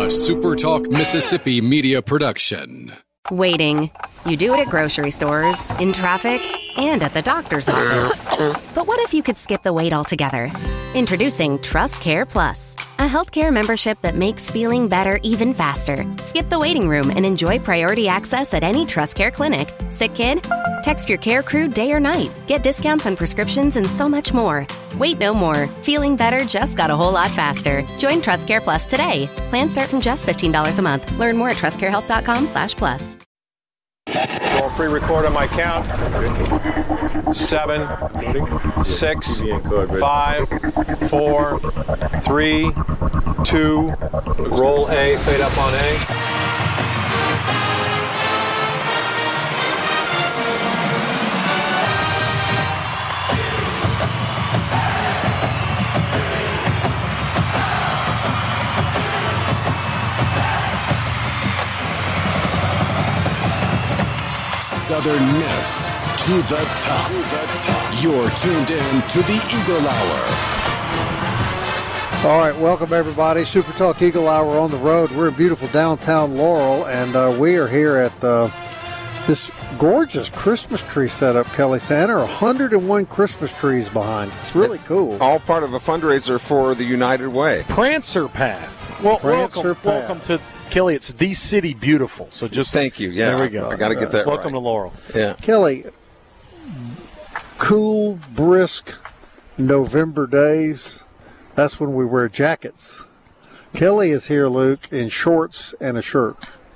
SuperTalk Mississippi media production. Waiting. You do it at grocery stores, in traffic, and at the doctor's office. But what if you could skip the wait altogether? Introducing TrustCare Plus, a healthcare membership that makes feeling better even faster. Skip the waiting room and enjoy priority access at any TrustCare clinic. Sick kid? Text your care crew day or night. Get discounts on prescriptions and so much more. Wait no more. Feeling better just got a whole lot faster. Join TrustCare Plus today. Plans start from just $15 a month. Learn more at trustcarehealth.com/plus. Roll pre-record on my count. 7, 6, 5, 4, 3, 2. Roll A, fade up on A. Southern Miss to the top. You're tuned in to the Eagle Hour. All right, welcome everybody. Super Talk Eagle Hour on the road. We're in beautiful downtown Laurel, and we are here at this gorgeous Christmas tree setup, Kelly Santa. 101 Christmas trees behind. It's really cool. All part of a fundraiser for the United Way. Prancer Path. Well, welcome to Kelly. It's the city beautiful. So just thank you. Yeah, there we go. I got to get that. Welcome to Laurel. Yeah, Kelly. Cool, brisk November days. That's when we wear jackets. Kelly is here, Luke, in shorts and a shirt.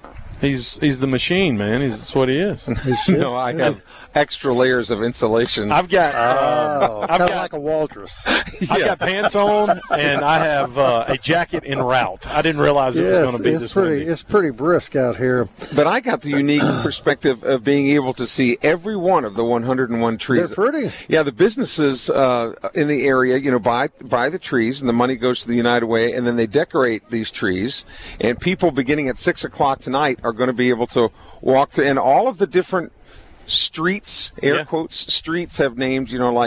He's the machine, man. That's what he is. No, I have extra layers of insulation. I've got like a Waldress. I've got pants on, and I have a jacket en route. I didn't realize it was going to be this windy. It's pretty brisk out here. But I got the unique perspective of being able to see every one of the 101 trees. They're pretty. Yeah, the businesses in the area, buy the trees, and the money goes to the United Way, and then they decorate these trees. And people beginning at 6 o'clock tonight are going to be able to walk through, and all of the different streets, air quotes, streets have names,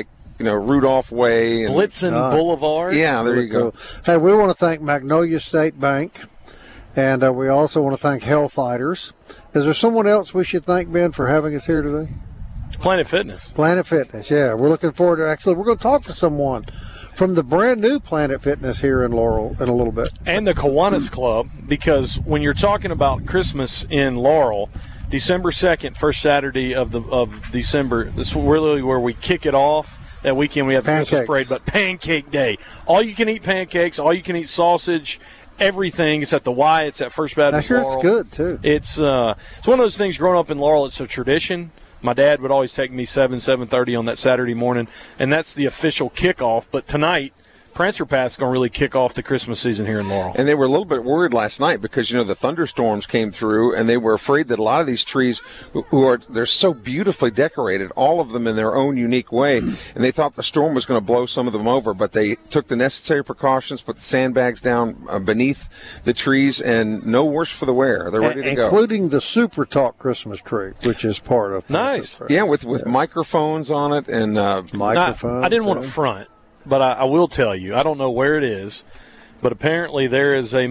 Rudolph Way. And Blitzen Boulevard. Yeah, there you go. Hey, we want to thank Magnolia State Bank, and we also want to thank Hellfighters. Is there someone else we should thank, Ben, for having us here today? Planet Fitness. Planet Fitness, yeah. We're looking forward to we're going to talk to someone from the brand new Planet Fitness here in Laurel in a little bit. And the Kiwanis Club, because when you're talking about Christmas in Laurel, December 2nd, first Saturday of December, this is really where we kick it off. That weekend we have the Christmas parade, but Pancake Day. All you can eat pancakes, all you can eat sausage, everything. It's at the Y. It's at First Baptist Laurel. It's good, too. It's one of those things growing up in Laurel, it's a tradition. My dad would always take me 7:30 on that Saturday morning, and that's the official kickoff. But tonight, Prancer Path's going to really kick off the Christmas season here in Laurel. And they were a little bit worried last night because, the thunderstorms came through, and they were afraid that a lot of these trees they're so beautifully decorated, all of them in their own unique way, and they thought the storm was going to blow some of them over, but they took the necessary precautions, put the sandbags down beneath the trees, and no worse for the wear. They're ready to go. Including the Super Talk Christmas tree, which is part of Nice. Yeah, with microphones on it. And microphones. I didn't want to front. But I will tell you, I don't know where it is, but apparently there is a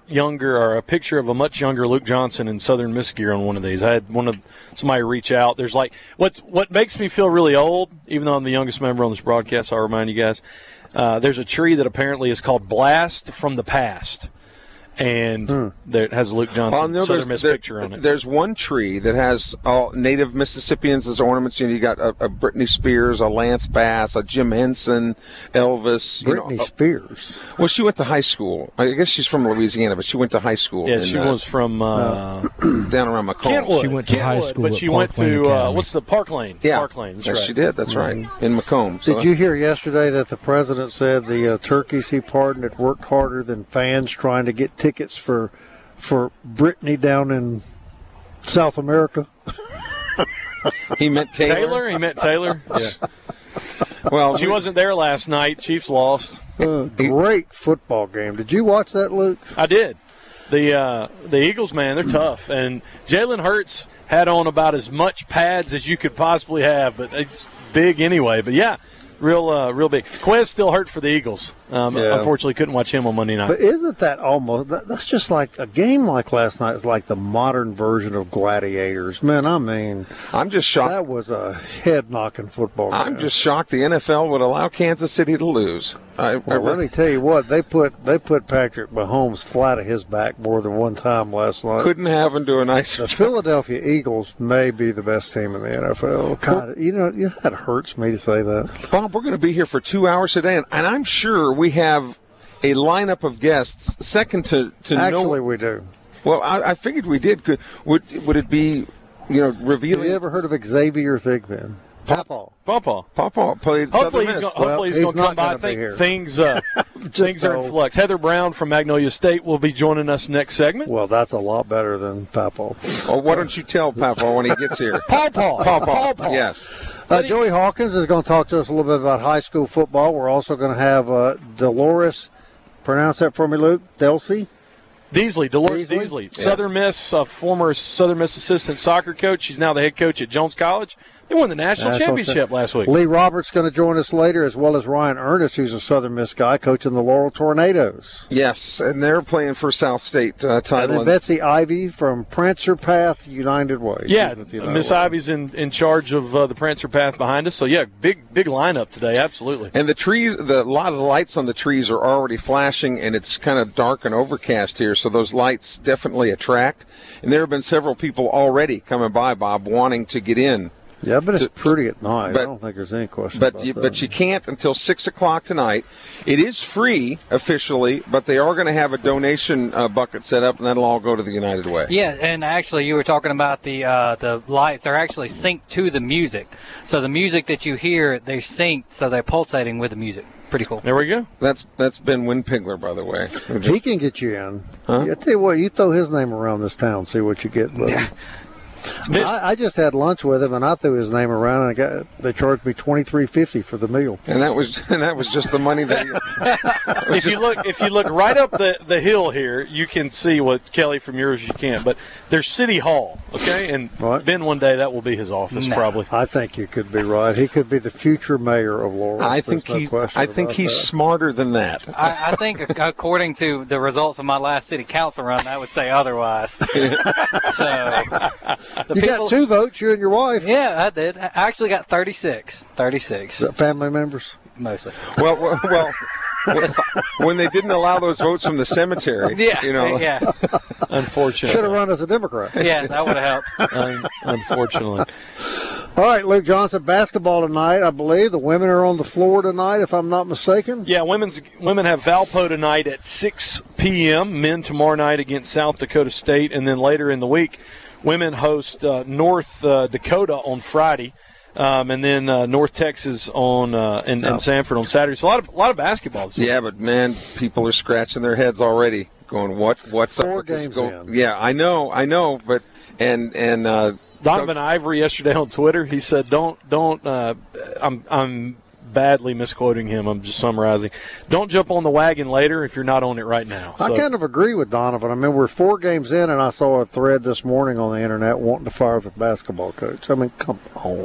picture of a much younger Luke Johnson in Southern Miss gear on one of these. I had somebody reach out. There's what makes me feel really old, even though I'm the youngest member on this broadcast, I'll remind you guys. There's a tree that apparently is called Blast from the Past. And there it has Luke Johnson Southern Miss picture on it. There's one tree that has all native Mississippians as ornaments. You got a Britney Spears, a Lance Bass, a Jim Henson, Elvis. Britney Spears. Well, she went to high school. I guess she's from Louisiana, but she went to high school. Yeah, she was from down around Macomb. Kentwood. She went to high school, but she went to what's the Park Lane? Yeah, Park Lane. That's yes, right. she did. That's right, in Macomb. So. Did you hear yesterday that the president said the turkeys he pardoned had worked harder than fans trying to get tickets for Brittany down in South America? He meant Taylor? He meant Taylor? Yeah. Well, she wasn't there last night. Chiefs lost. Great football game. Did you watch that, Luke? I did. The Eagles, man, they're tough. And Jalen Hurts had on about as much pads as you could possibly have, but it's big anyway. But, yeah, real big. Quez still hurt for the Eagles. Unfortunately, couldn't watch him on Monday night. But isn't that almost – that's just like a game like last night is like the modern version of Gladiators. Man, I mean – I'm just shocked. That was a head-knocking football game. I'm just shocked the NFL would allow Kansas City to lose. Let me tell you what, they put Patrick Mahomes flat of his back more than one time last night. Couldn't have him do a nicer The job. Philadelphia Eagles may be the best team in the NFL. God, you know that hurts me to say that. Bob, we're going to be here for 2 hours today, and I'm sure we have a lineup of guests second to Actually, no. we do. Well, I figured we did. Would it be, revealing? Have you ever heard of Xavier Thigpen? Pawpaw played Hopefully Southern Miss. he's going to come by. I think things are in flux. Heather Brown from Magnolia State will be joining us next segment. Well, that's a lot better than Pawpaw. Oh, why don't you tell Pawpaw when he gets here? Pawpaw. Yes. Joey Hawkins is going to talk to us a little bit about high school football. We're also going to have Dolores, pronounce that for me, Luke, Dolores Deasley. Yeah. Southern Miss, former Southern Miss assistant soccer coach. She's now the head coach at Jones College. They won the national championship last week. Lee Roberts going to join us later, as well as Ryan Ernest, who's a Southern Miss guy, coaching the Laurel Tornadoes. Yes, and they're playing for South State title. And then Betsy Ivy from Prancer Path United Way. Yeah, Miss Ivy's in charge of the Prancer Path behind us. So, yeah, big lineup today, absolutely. And the trees, a lot of the lights on the trees are already flashing, and it's kind of dark and overcast here, so those lights definitely attract. And there have been several people already coming by, Bob, wanting to get in. Yeah, but it's pretty at night. I don't think there's any question about that. But you can't until 6 o'clock tonight. It is free officially, but they are going to have a donation bucket set up, and that'll all go to the United Way. Yeah, and actually you were talking about the lights. They're actually synced to the music. So the music that you hear, they're synced, so they're pulsating with the music. Pretty cool. There we go. That's Ben Winpigler, by the way. He can get you in. Huh? I tell you what, you throw his name around this town, see what you get. I just had lunch with him, and I threw his name around, and they charged me $23.50 for the meal. And that was just the money that. If you look right up the hill here, you can see what Kelly from yours you can't. But there's City Hall, okay, and Ben one day that will be his office probably. I think you could be right. He could be the future mayor of Laurel. I think he's smarter than that. I think according to the results of my last city council run, I would say otherwise. So. You got 2 votes, you and your wife. Yeah, I did. I actually got 36. 36. Family members? Mostly. Well, when they didn't allow those votes from the cemetery, Yeah. Unfortunately. Should have run as a Democrat. Yeah, that would have helped. Unfortunately. All right, Luke Johnson, basketball tonight, I believe. The women are on the floor tonight, if I'm not mistaken. Yeah, women have Valpo tonight at 6 p.m., men tomorrow night against South Dakota State, and then later in the week, women host North Dakota on Friday, and then North Texas on and Sanford on Saturday. So a lot of basketball this week. Yeah, but man, people are scratching their heads already, going, "What's up with this goal?" Yeah, I know, but and Donovan Ivory yesterday on Twitter, he said, "Don't." I'm badly misquoting him. I'm just summarizing. Don't jump on the wagon later if you're not on it right now. I kind of agree with Donovan. I mean, we're 4 games in, and I saw a thread this morning on the internet wanting to fire the basketball coach. I mean, come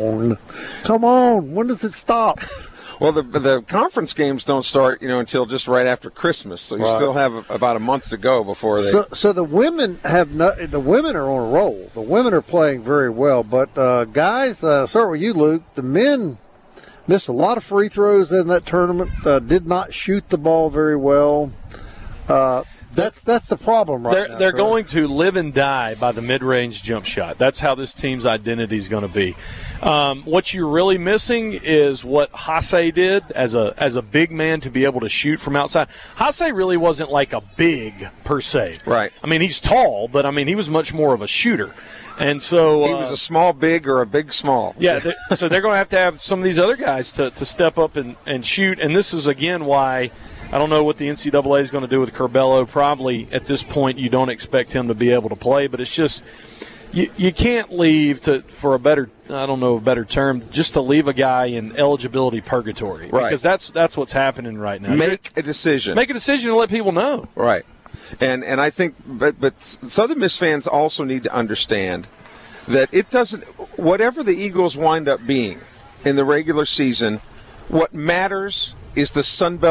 on. When does it stop? Well, the conference games don't start, until just right after Christmas, so you still have about a month to go before they. So the women the women are on a roll. The women are playing very well, but guys, start with you, Luke. The men missed a lot of free throws in that tournament. Did not shoot the ball very well. That's the problem now. They're going to live and die by the mid-range jump shot. That's how this team's identity is going to be. What you're really missing is what Hasse did as a big man to be able to shoot from outside. Hasse really wasn't like a big per se. Right. I mean, he's tall, but he was much more of a shooter. And so he was a small big or a big small. Yeah, so they're going to have some of these other guys to step up and shoot. And this is, again, why I don't know what the NCAA is going to do with Curbelo. Probably at this point you don't expect him to be able to play, but it's just you can't leave for a better term, just to leave a guy in eligibility purgatory. Right. Because that's what's happening right now. Make a decision and let people know. Right. And I think, but Southern Miss fans also need to understand that it doesn't, whatever the Eagles wind up being in the regular season, what matters is the Sun Belt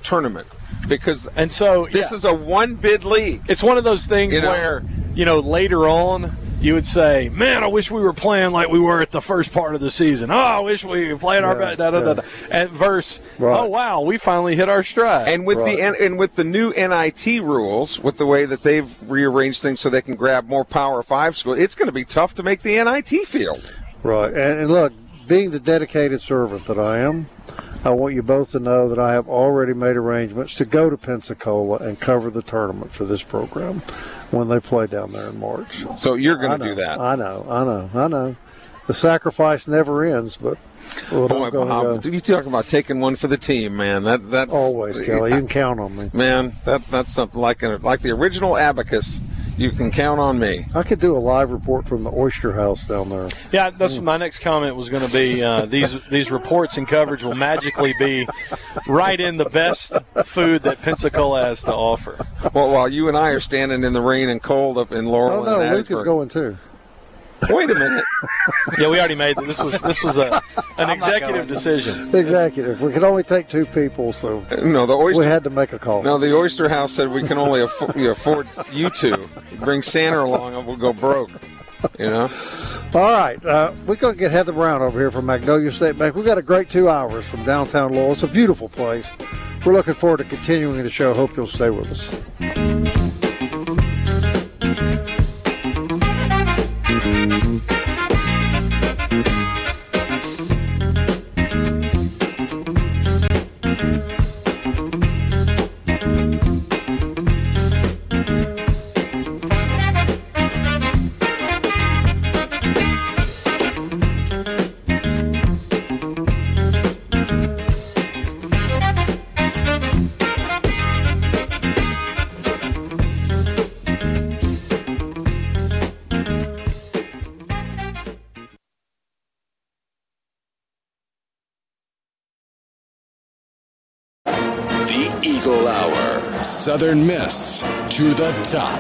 tournament because this is a one-bid league. It's one of those things where, later on you would say, man, I wish we were playing like we were at the first part of the season. Oh, I wish we were playing our best. And verse, oh, wow, we finally hit our stride. And with the new NIT rules, with the way that they've rearranged things so they can grab more Power 5 schools, it's going to be tough to make the NIT field. Right. And look, being the dedicated servant that I am, I want you both to know that I have already made arrangements to go to Pensacola and cover the tournament for this program when they play down there in March. So you're going to do that. I know. The sacrifice never ends, but you talking about taking one for the team, man. That's always, Kelly. You can count on me, man. That's something like the original abacus. You can count on me. I could do a live report from the Oyster House down there. Yeah, that's my next comment was going to be. These reports and coverage will magically be right in the best food that Pensacola has to offer. Well, while you and I are standing in the rain and cold up in Laurel and Luke is going too. Wait a minute. Yeah, we already made it. This was an executive decision. Executive. We could only take 2 people, so we had to make a call. No, the Oyster House said we can only afford you 2. Bring Santa along and we'll go broke. All right. We're going to get Heather Brown over here from Magnolia State Bank. We've got a great 2 hours from downtown Laurel. It's a beautiful place. We're looking forward to continuing the show. Hope you'll stay with us. Eagle Hour, Southern Miss to the top.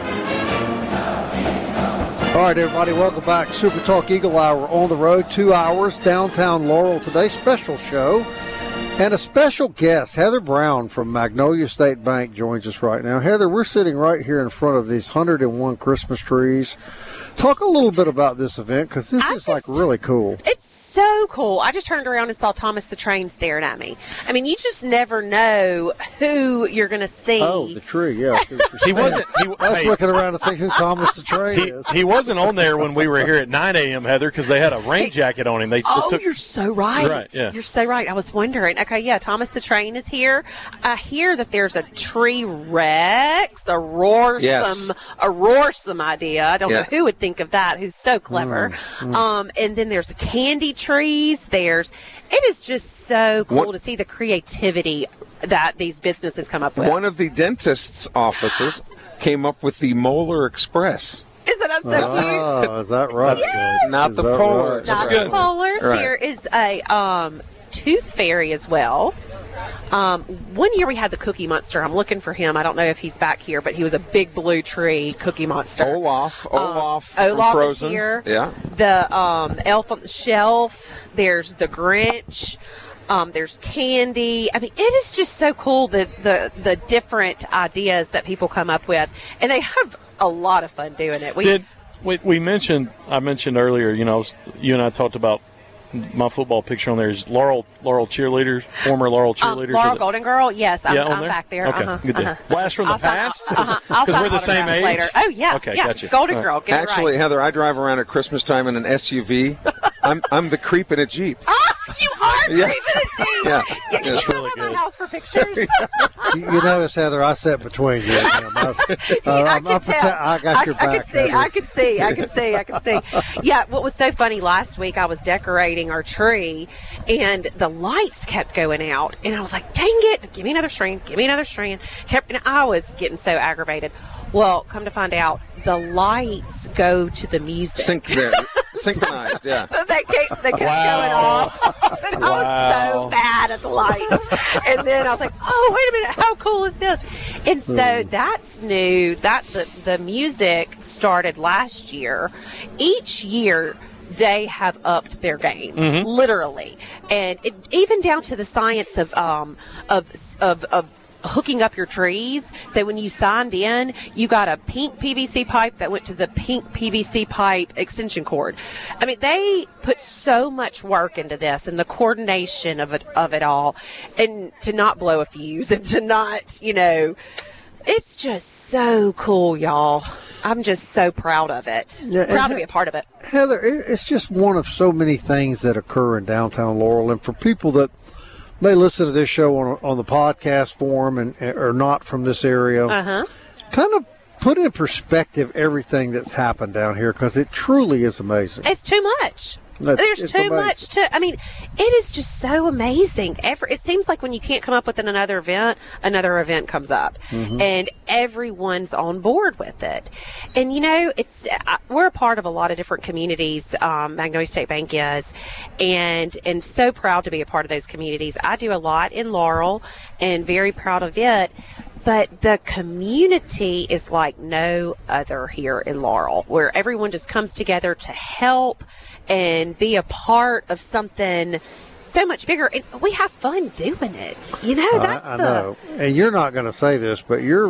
All right, everybody, welcome back. Super Talk Eagle Hour on the road, 2 hours, downtown Laurel today. Special show and a special guest. Heather Brown from Magnolia State Bank joins us right now. Heather, we're sitting right here in front of these 101 Christmas trees. Talk a little bit about this event because this is really cool. It's so cool. I just turned around and saw Thomas the Train staring at me. I mean, you just never know who you're going to see. Oh, the tree, yeah. He wasn't. I was looking around to see who Thomas the Train is. He wasn't on there when we were here at 9 a.m., Heather, because they had a rain jacket on him. You're so right. Right, yeah. You're so right. I was wondering. Okay, yeah, Thomas the Train is here. I hear that there's a tree Rex, a roarsome idea. I don't know who would think of that, who's so clever. And then there's candy trees. It is just so cool to see the creativity that these businesses come up with. One of the dentist's offices came up with the Molar Express. Isn't that so cute? Oh, is that right? Yes. Not the Polar. Right? Not the Polar. Right. There is a tooth fairy as well. 1 year we had the Cookie Monster. I'm looking for him. I don't know if he's back here, but he was a big blue tree Cookie Monster. Olaf from Frozen. Is here. Yeah. The Elf on the Shelf. There's the Grinch. There's candy. I mean, it is just so cool the different ideas that people come up with, and they have a lot of fun doing it. I mentioned earlier, you and I talked about my football picture on there is Laurel cheerleaders, former Laurel cheerleaders. Laurel Golden Girl, yes, I'm back there. Okay, good. Blast from the past? Because we're the same age? Later. Oh, yeah. Okay, yeah. Gotcha. Golden Girl, get it Actually, right. Heather, I drive around at Christmas time in an SUV. I'm the creep in a Jeep. You are creeping a Jeep. Yeah. Can you come to my house for pictures? You notice, Heather, I sat between you and him. I got your back. I could see. Yeah, what was so funny, last week I was decorating our tree, and the lights kept going out. And I was like, dang it, give me another strand. And I was getting so aggravated. Well, come to find out, the lights go to the music. Synchronized, yeah. They kept going off. And I was so mad at the lights. And then I was like, oh, wait a minute, how cool is this? And so that's new. The music started last year. Each year, they have upped their game, literally, and even down to the science of hooking up your trees. So when you signed in, you got a pink PVC pipe that went to the pink PVC pipe extension cord. I mean, they put so much work into this and the coordination of it all, and to not blow a fuse and to not, it's just so cool, y'all. I'm just so proud of it. Yeah, proud to be a part of it. Heather, it's just one of so many things that occur in downtown Laurel. And for people that may listen to this show on the podcast form and are not from this area, kind of put in perspective everything that's happened down here, because it truly is amazing. It's too much. There's too much to. I mean, it is just so amazing. It seems like when you can't come up with another event comes up, and everyone's on board with it. And we're a part of a lot of different communities. Magnolia State Bank is, and so proud to be a part of those communities. I do a lot in Laurel, and very proud of it. But the community is like no other here in Laurel, where everyone just comes together to help and be a part of something so much bigger. And we have fun doing it. I know. And you're not going to say this, but you're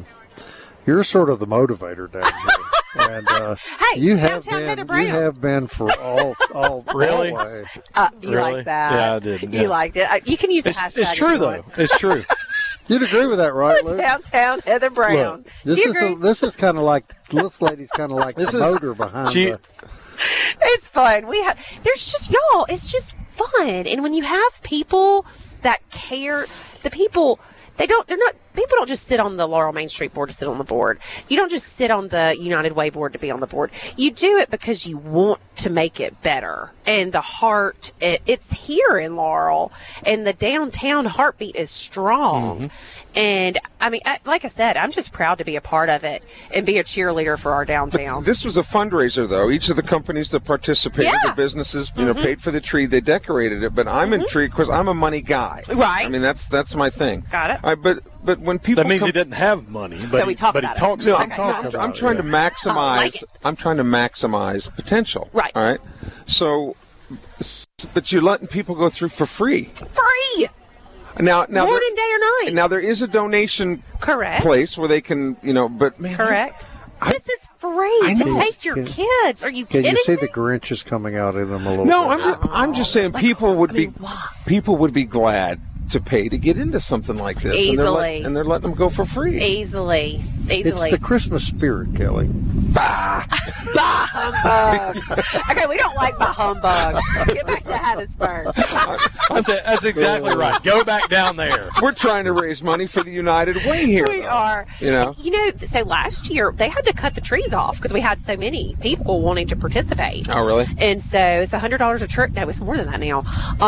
sort of the motivator down here. And hey, you have been for all really? Always. You really? Like that? Yeah, I did. Yeah. You liked it. You can use the hashtag. It's true, though. It's true. You'd agree with that, right, Luke? Downtown Heather Brown. Look, this is kind of like this lady's kind of like the motor behind It's fun. There's just y'all. It's just fun, and when you have people that care, people don't just sit on the Laurel Main Street board to sit on the board. You don't just sit on the United Way board to be on the board. You do it because you want to make it better. And the heart, it's here in Laurel. And the downtown heartbeat is strong. And, I mean, like I said, I'm just proud to be a part of it and be a cheerleader for our downtown. But this was a fundraiser, though. Each of the companies that participated, the businesses, paid for the tree. They decorated it. But I'm intrigued because I'm a money guy. Right. I mean, that's my thing. Got it. All right, but when people that means he didn't have money. But so we talk but about he talks it. about I'm trying to maximize. I'm trying to maximize potential. Right. All right. So, but you're letting people go through for free. Free. Now, morning, day, or night. Now there is a donation place where they can, but man, correct. This is free to take your kids. Are you kidding me? Can you see the Grinch is coming out in them a little No, bit? I'm just saying people would be glad to pay to get into something like this. Easily. And they're letting them go for free. Easily. It's the Christmas spirit, Kelly. Bah! Bah humbug. Okay, we don't like bah humbugs. Get back to Hattiesburg. That's exactly right. Go back down there. We're trying to raise money for the United Way here. We are. So last year they had to cut the trees off because we had so many people wanting to participate. Oh, really? And so it's $100 a tree. No, it's more than that now.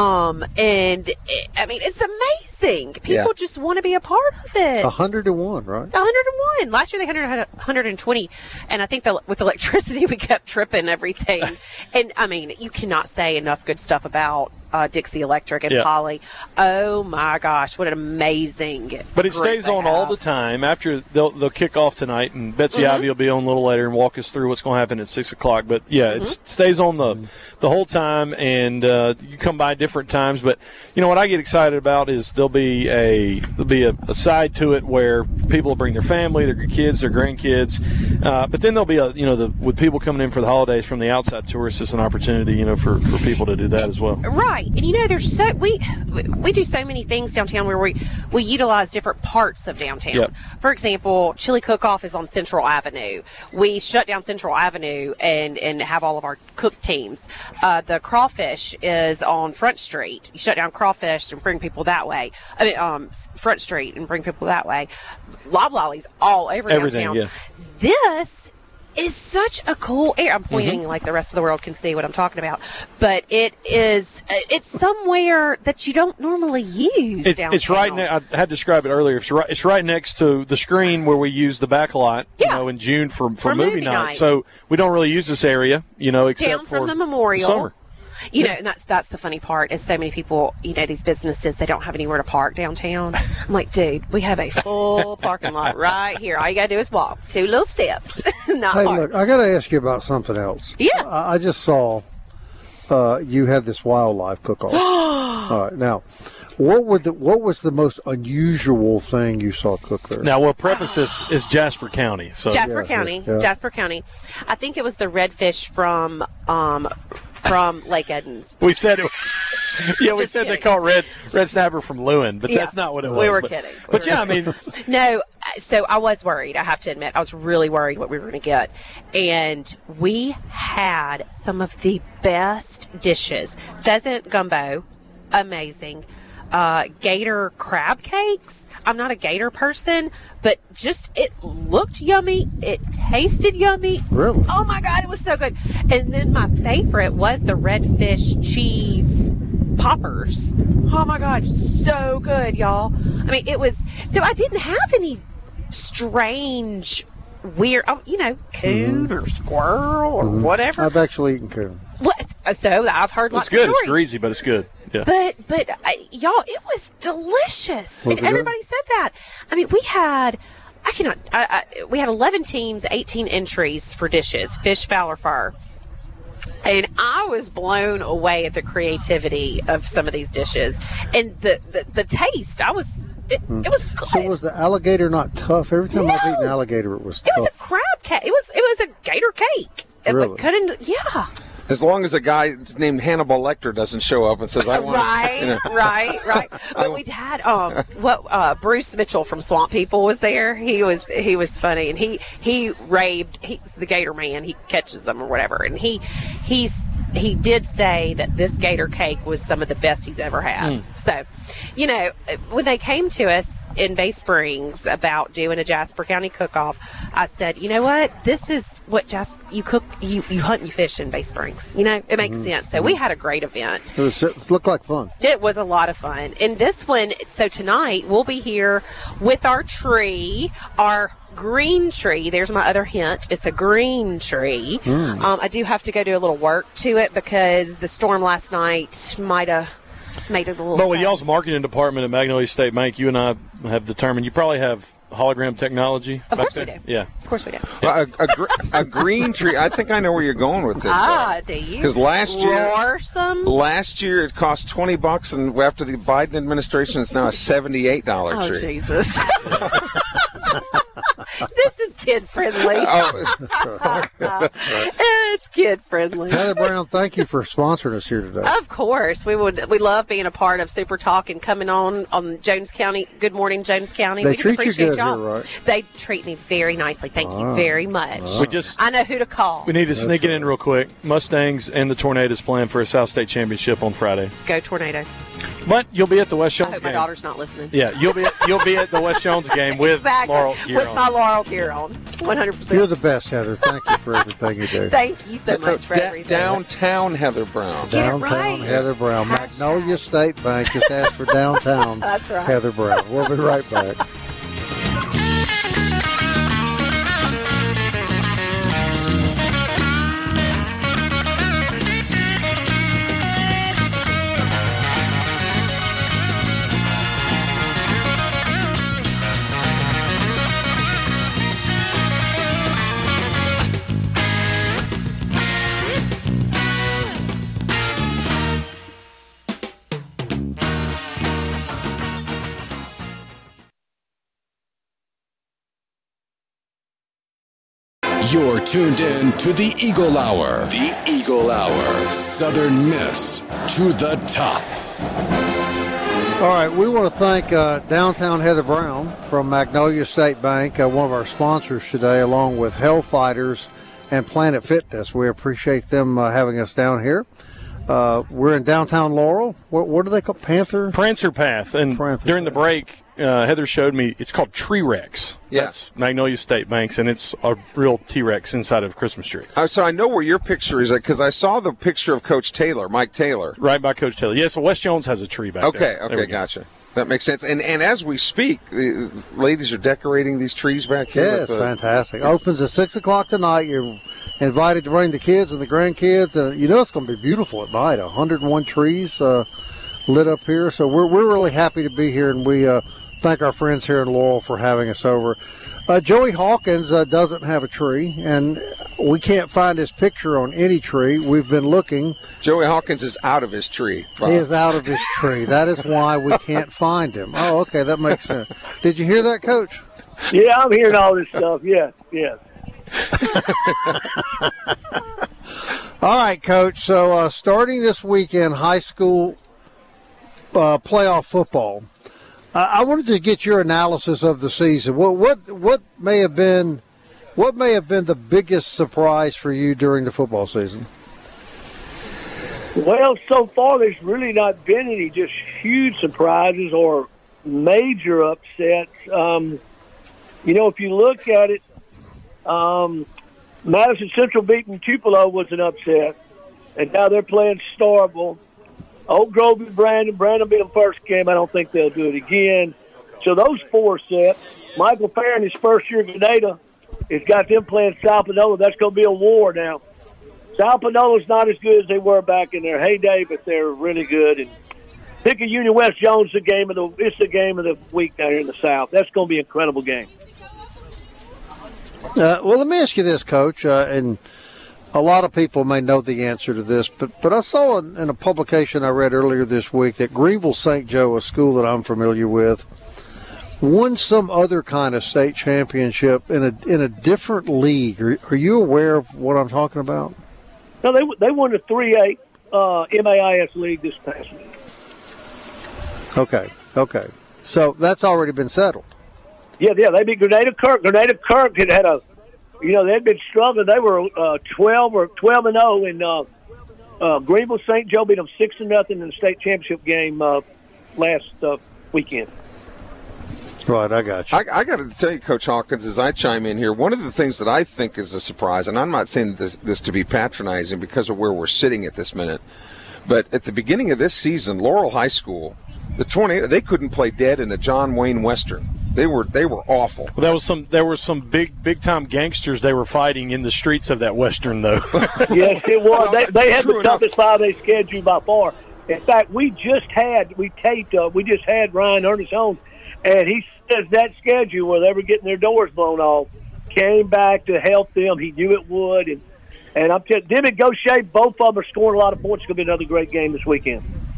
It's amazing. People just want to be a part of it. 101, right? 101. Last year they had 120, and I think with electricity we kept tripping everything. And I mean, you cannot say enough good stuff about Dixie Electric and Polly. Oh my gosh, what an amazing! But it stays on all the time. After they'll kick off tonight, and Betsy Ivy will be on a little later and walk us through what's going to happen at 6:00. But it stays on the whole time, and you come by different times. But what I get excited about is there'll be a side to it where people will bring their family, their kids, their grandkids. But then there'll be with people coming in for the holidays from the outside tourists, it's an opportunity for people to do that as well. Right. And there's we do so many things downtown where we utilize different parts of downtown. Yep. For example, Chili Cook-Off is on Central Avenue. We shut down Central Avenue and have all of our cook teams. The Crawfish is on Front Street. You shut down Crawfish and bring people that way. Front Street and bring people that way. Loblolly's all over everything, downtown. Yeah. This is such a cool area. I'm pointing like the rest of the world can see what I'm talking about, but it's somewhere that you don't normally use downtown. It's right. I had to describe it earlier. It's right next to the screen where we use the back lot. In June for movie night. So we don't really use this area. Except down from the memorial. Summer. And that's the funny part is so many people, these businesses, they don't have anywhere to park downtown. I'm like, dude, we have a full parking lot right here. All you got to do is walk 2 little steps. Not hard. Look, I got to ask you about something else. Yeah. I just saw you had this wildlife cook-off. All right. Now, What was the most unusual thing you saw cooked there? Now, we'll preface this is Jasper County. So Jasper County. I think it was the redfish from Lake Edens. we said it. Yeah, we said they caught red snapper from Lewin, but that's not what it was. We were kidding. But yeah, I mean, no. So I was worried. I have to admit, I was really worried what we were going to get, and we had some of the best dishes. Pheasant gumbo, amazing. Gator crab cakes. I'm not a gator person, but just it looked yummy. It tasted yummy. Really? Oh my God, it was so good. And then my favorite was the redfish cheese poppers. Oh my God, so good, y'all. I mean, it was, so I didn't have any strange, weird, coon or squirrel or whatever. I've actually eaten coon. What? So I've heard lots it's good. of stories. It's greasy, but it's good. Yeah. But y'all, it was delicious, and everybody said that. I mean, we had 11 teams, 18 entries for dishes, fish, fowl, or fur. And I was blown away at the creativity of some of these dishes and the taste. It was good. So was the alligator not tough? Every time I've eaten alligator, it was tough. It was a crab cake. It was a gator cake. Really? Yeah. As long as a guy named Hannibal Lecter doesn't show up and says, "I want," right. But we had Bruce Mitchell from Swamp People was there. He was funny, and he raved. He's the Gator Man. He catches them or whatever, and he did say that this gator cake was some of the best he's ever had. So, when they came to us in Bay Springs about doing a Jasper County cook-off, I said, you know what? This is what you cook, you hunt and you fish in Bay Springs. It makes sense. So we had a great event. It looked like fun. It was a lot of fun. And this one, so tonight we'll be here with our tree, our green tree. There's my other hint. It's a green tree. I do have to go do a little work to it because the storm last night might have made it a little But with sad. y'all's marketing department at Magnolia State Bank, you and I have determined you probably have hologram technology. Of course we do. Yeah. Of course we do. Well, a green tree. I think I know where you're going with this. Do you? Because last year it cost $20, and after the Biden administration, it's now a $78 tree. Oh, Jesus. This is kid friendly. It's kid friendly. Heather Brown, thank you for sponsoring us here today. Of course, we love being a part of Super Talk and coming on Jones County. Good morning, Jones County. They We just treat you appreciate good y'all. here, right? They treat me very nicely. Thank you very much. I I know who to call. We need to sneak it in real quick. Mustangs and the Tornadoes playing for a South State championship on Friday. Go Tornadoes. But you'll be at the West I Jones hope game. my daughter's not listening. Yeah, you'll be at the West Jones game with Exactly. Laurel gear with on. my Laurel gear on. 100%. You're the best, Heather. Thank you for everything you do. Thank you so So much it's for everything. downtown Heather Brown. Get it Downtown right. Heather Brown. Magnolia State Bank. Just ask for downtown That's right. Heather Brown. We'll be right back. You're tuned in to the Eagle Hour. The Eagle Hour. Southern Miss to the top. All right, we want to thank Downtown Heather Brown from Magnolia State Bank, one of our sponsors today, along with Hellfighters and Planet Fitness. We appreciate them having us down here. We're in downtown Laurel. What do they call Prancer Path. And during the break, Heather showed me it's called Tree Rex. Yeah. That's Magnolia State Banks, and it's a real T-Rex inside of a Christmas tree. So I know where your picture is, because I saw the picture of Coach Taylor, Mike Taylor. Right by Coach Taylor. Yeah, so West Jones has a tree back there. Okay, gotcha. That makes sense. And as we speak, the ladies are decorating these trees back here. Yeah, it's fantastic. Opens at 6 o'clock tonight. You're invited to bring the kids and the grandkids. It's going to be beautiful at night. 101 trees lit up here. So we're really happy to be here, and we thank our friends here in Laurel for having us over. Joey Hawkins doesn't have a tree, and We can't find his picture on any tree. We've been looking. Joey Hawkins is out of his tree. Bob. He is out of his tree. That is why we can't find him. Oh, okay, that makes sense. Did you hear that, Coach? Yeah, I'm hearing all this stuff. Yeah. All right, Coach. So starting this weekend, high school playoff football. I wanted to get your analysis of the season. What may have been the biggest surprise for you during the football season? Well, so far there's really not been any just huge surprises or major upsets. If you look at it, Madison Central beating Tupelo was an upset, and now they're playing Starkville. Oak Grove beat Brandon. Brandon beat them first game. I don't think they'll do it again. So those four sets. Michael Fair in his first year at Grenada has got them playing South Panola. That's going to be a war now. South Panola's not as good as they were back in their heyday, but they're really good. And Picayune West Jones it's the game of the week down here in the South. That's going to be an incredible game. Well, let me ask you this, Coach, and a lot of people may know the answer to this, but I saw in a publication I read earlier this week that Greenville St. Joe, a school that I'm familiar with, won some other kind of state championship in a different league. Are you aware of what I'm talking about? No, they won the 3A MAIS league this past week. Okay. So that's already been settled. Yeah, they beat Grenada Kirk. Grenada Kirk had they'd been struggling. They were 12-0, and Greenville St. Joe beat them 6-0 in the state championship game last weekend. Right, I got you. I got to tell you, Coach Hawkins, as I chime in here, one of the things that I think is a surprise, and I'm not saying this to be patronizing because of where we're sitting at this minute, but at the beginning of this season, Laurel High School, the Tornado, they couldn't play dead in a John Wayne Western. They were awful. Well, there were some big time gangsters they were fighting in the streets of that Western, though. Yes, it was. They had the toughest 5A schedule by far. In fact, we just had Ryan Ernest home, and he says that schedule where they were getting their doors blown off came back to help them. He knew it would, and I'm telling you, them and Gaucher, both of them are scoring a lot of points. It's going to be another great game this weekend.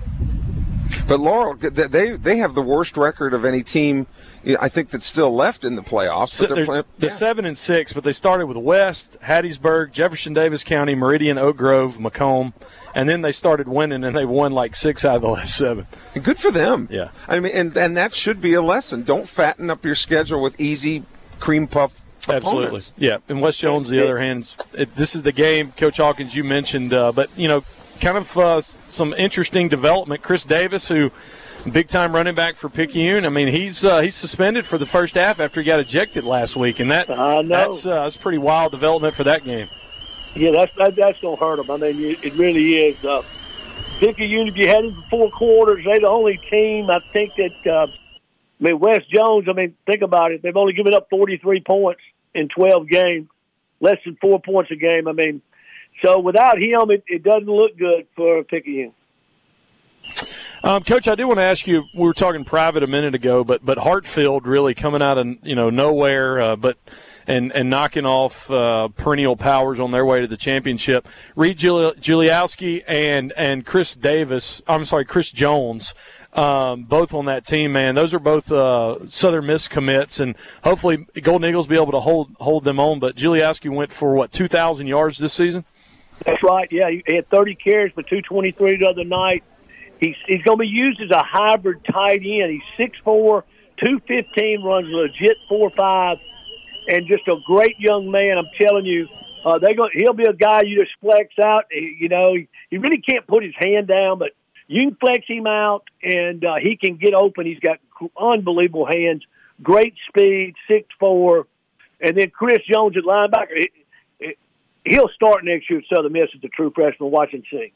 But Laurel, they have the worst record of any team, I think, that's still left in the playoffs. But they're 7-6, but they started with West, Hattiesburg, Jefferson Davis County, Meridian, Oak Grove, Macomb, and then they started winning, and they won like 6 out of the last 7. Good for them. Yeah, I mean, and that should be a lesson. Don't fatten up your schedule with easy cream puff opponents. Absolutely. Yeah, and West Jones, on the other hand, this is the game, Coach Hawkins, you mentioned, but kind of some interesting development. Chris Davis, who big-time running back for Picayune, I mean, he's suspended for the first half after he got ejected last week, and that's pretty wild development for that game. Yeah, that's going to hurt them. I mean, it really is. Picayune, if you had them for 4 quarters, they're the only team, I think that West Jones, think about it. They've only given up 43 points in 12 games, less than 4 points a game. So without him, it doesn't look good for Picayune. Coach, I do want to ask you, we were talking private a minute ago, but Hartfield really coming out of nowhere, and knocking off perennial powers on their way to the championship. Reed Juliowski and Chris Jones, both on that team, man. Those are both Southern Miss commits, and hopefully Golden Eagles be able to hold them on. But Juliowski went for 2,000 yards this season? That's right, yeah. He had 30 carries for 223 the other night. He's going to be used as a hybrid tight end. He's 6'4", 215, runs legit 4.5, and just a great young man. I'm telling you, he'll be a guy you just flex out. He really can't put his hand down, but you can flex him out, and he can get open. He's got unbelievable hands, great speed, 6'4", and then Chris Jones at linebacker. He'll start next year at Southern Miss as a true freshman. Watch and see.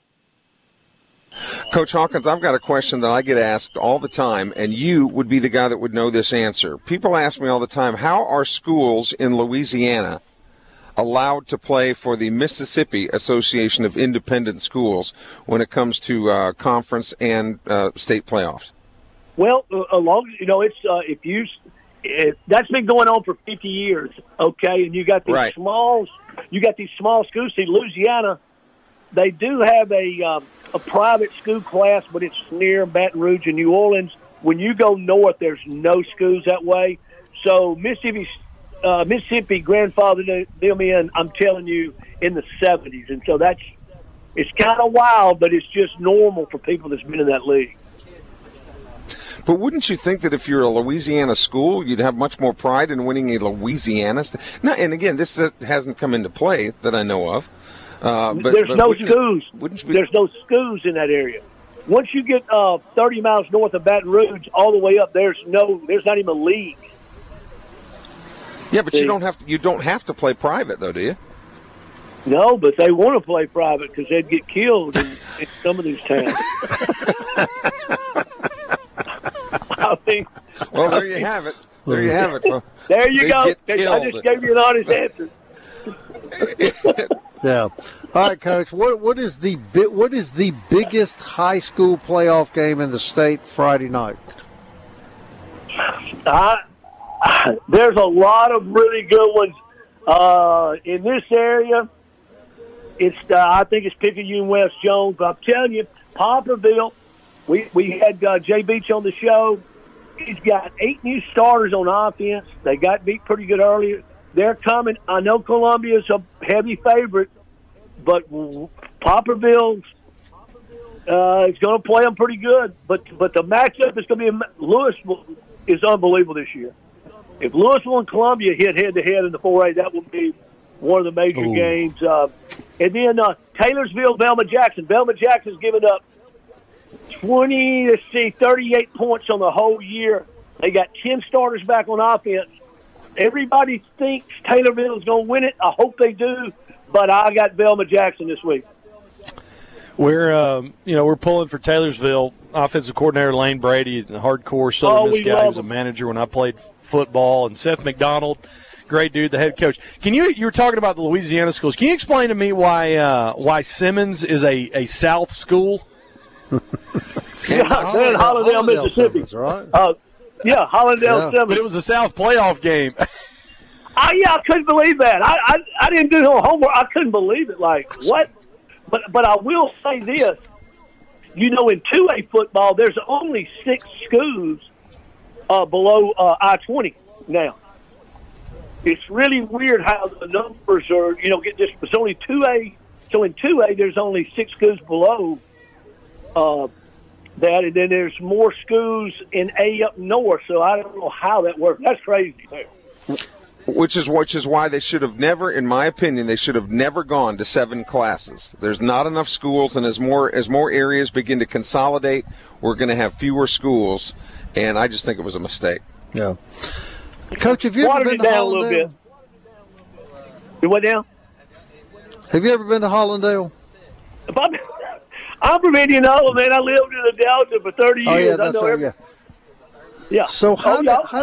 Coach Hawkins, I've got a question that I get asked all the time, and you would be the guy that would know this answer. People ask me all the time, how are schools in Louisiana allowed to play for the Mississippi Association of Independent Schools when it comes to conference and state playoffs? Well, as long as it's that's been going on for 50 years, okay? And you got these small schools. See, Louisiana, they do have a private school class, but it's near Baton Rouge and New Orleans. When you go north, there's no schools that way. So Mississippi grandfathered them in, I'm telling you, in the 70s. And so it's kind of wild, but it's just normal for people that's been in that league. But wouldn't you think that if you're a Louisiana school, you'd have much more pride in winning a Louisiana? And again, this hasn't come into play that I know of. There's no schools. There's no schools in that area. Once you get 30 miles north of Baton Rouge, all the way up, there's not even a league. Yeah, but you don't have to play private, though, do you? No, but they want to play private because they'd get killed in some of these towns. Well, there you have it. There you have it. There you go. I just gave you an honest answer. Yeah. All right, Coach. What is the biggest high school playoff game in the state Friday night? There's a lot of really good ones in this area. I think it's Picayune West Jones. But I'm telling you, Poplarville. We had Jay Beach on the show. He's got 8 new starters on offense. They got beat pretty good earlier. They're coming. I know Columbia's a heavy favorite, but Poplarville is going to play them pretty good. But the matchup is going to be Louisville is unbelievable this year. If Louisville and Columbia hit head-to-head in the 4A, that would be one of the major games. And then Taylorsville, Velma Jackson. Velma Jackson's given up 38 points on the whole year. They got 10 starters back on offense. Everybody thinks Taylorville is going to win it. I hope they do, but I got Velma Jackson this week. We're pulling for Taylorsville. Offensive coordinator Lane Brady, a hardcore Southern Miss guy. He was a manager when I played football, and Seth McDonald, great dude, the head coach. You were talking about the Louisiana schools. Can you explain to me why Simmons is a South school? They're in Hollandale, Mississippi. Simmons, right? Hollandale Simmons. But it was a South playoff game. I couldn't believe that. I didn't do no homework. I couldn't believe it. Like, what? But I will say this. In 2A football, there's only 6 schools below I-20 now. It's really weird how the numbers are, it's only 2A. So in 2A, there's only 6 schools below that, and then there's more schools in A up north, so I don't know how that works. That's crazy. Which is why they should have never, in my opinion, gone to 7 classes. There's not enough schools, and as more areas begin to consolidate, we're going to have fewer schools, and I just think it was a mistake. Yeah. Coach, have you ever been to Hollandale? A little bit. You what now? Have you ever been to Hollandale? I'm from Indianola, man. I lived in the Delta for 30 years. Oh yeah, that's right. Yeah. So how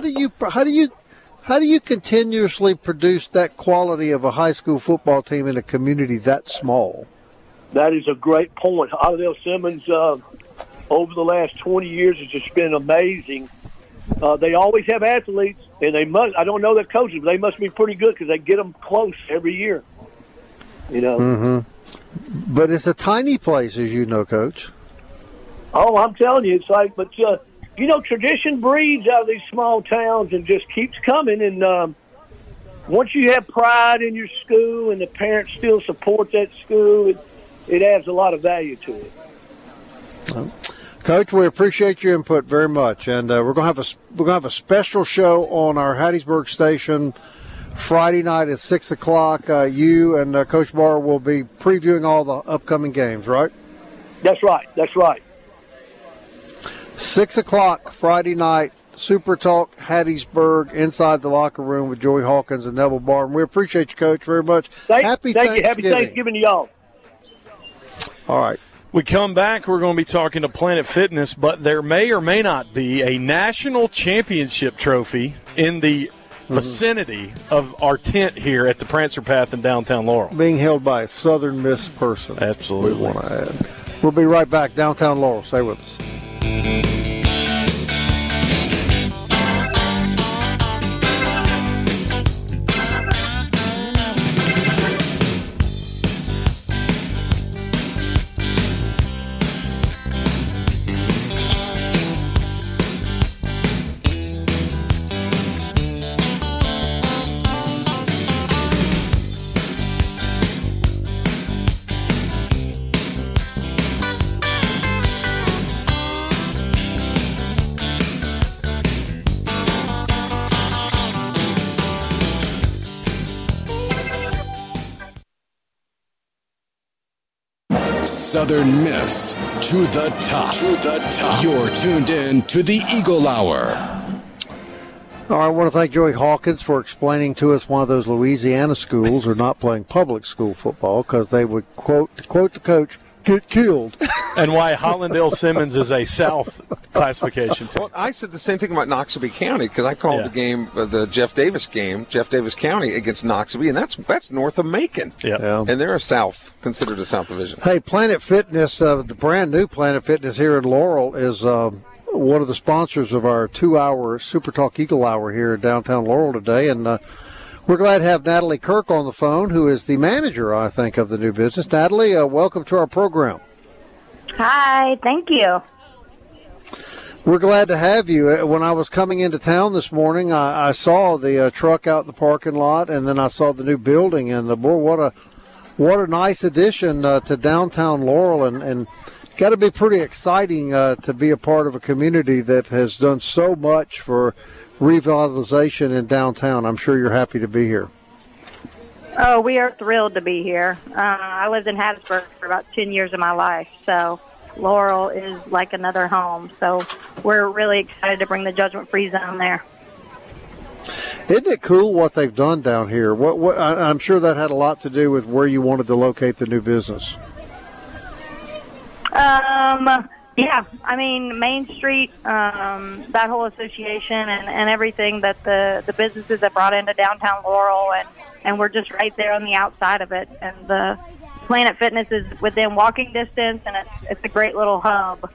do you continuously produce that quality of a high school football team in a community that small? That is a great point. Hollandale Simmons, over the last 20 years, has just been amazing. They always have athletes, and they must. I don't know their coaches, but they must be pretty good because they get them close every year. Mm-hmm. But it's a tiny place, as you know, Coach. Oh, I'm telling you, it's like, but tradition breeds out of these small towns and just keeps coming. And once you have pride in your school and the parents still support that school, it adds a lot of value to it. Coach, we appreciate your input very much, and we're gonna have a special show on our Hattiesburg station Friday night at 6 o'clock. You and Coach Barr will be previewing all the upcoming games, right? That's right. 6 o'clock Friday night, Super Talk Hattiesburg, inside the locker room with Joey Hawkins and Neville Barr. We appreciate you, Coach, very much. Happy Thanksgiving. Happy Thanksgiving to y'all. All right. We come back, we're going to be talking to Planet Fitness, but there may or may not be a national championship trophy in the vicinity of our tent here at the Prancer Path in downtown Laurel. Being held by a Southern Miss person. Absolutely. We want to add. We'll be right back. Downtown Laurel. Stay with us. Southern Miss to the top. To the top. You're tuned in to the Eagle Hour. All right, I want to thank Joey Hawkins for explaining to us why those Louisiana schools are not playing public school football, because they would, quote the coach, get killed. And why Hollandale Simmons is a South classification team. Well, I said the same thing about Noxubee County because I called the game, the Jeff Davis game, Jeff Davis County against Noxubee, and that's north of Macon. Yeah. And they're considered a South Division. Hey, Planet Fitness, the brand new Planet Fitness here in Laurel is one of the sponsors of our 2-hour Super Talk Eagle Hour here in downtown Laurel today, and we're glad to have Natalie Kirk on the phone, who is the manager, I think, of the new business. Natalie, welcome to our program. Hi, thank you. We're glad to have you. When I was coming into town this morning, I saw the truck out in the parking lot, and then I saw the new building, and boy, what a nice addition to downtown Laurel, and got to be pretty exciting to be a part of a community that has done so much for revitalization in downtown. I'm sure you're happy to be here. Oh, we are thrilled to be here. I lived in Hattiesburg for about 10 years of my life, so Laurel is like another home. So we're really excited to bring the judgment-free zone there. Isn't it cool what they've done down here? I'm sure that had a lot to do with where you wanted to locate the new business. Yeah, I mean, Main Street, that whole association and everything that the businesses have brought into downtown Laurel, and we're just right there on the outside of it. And the Planet Fitness is within walking distance, and it's a great little hub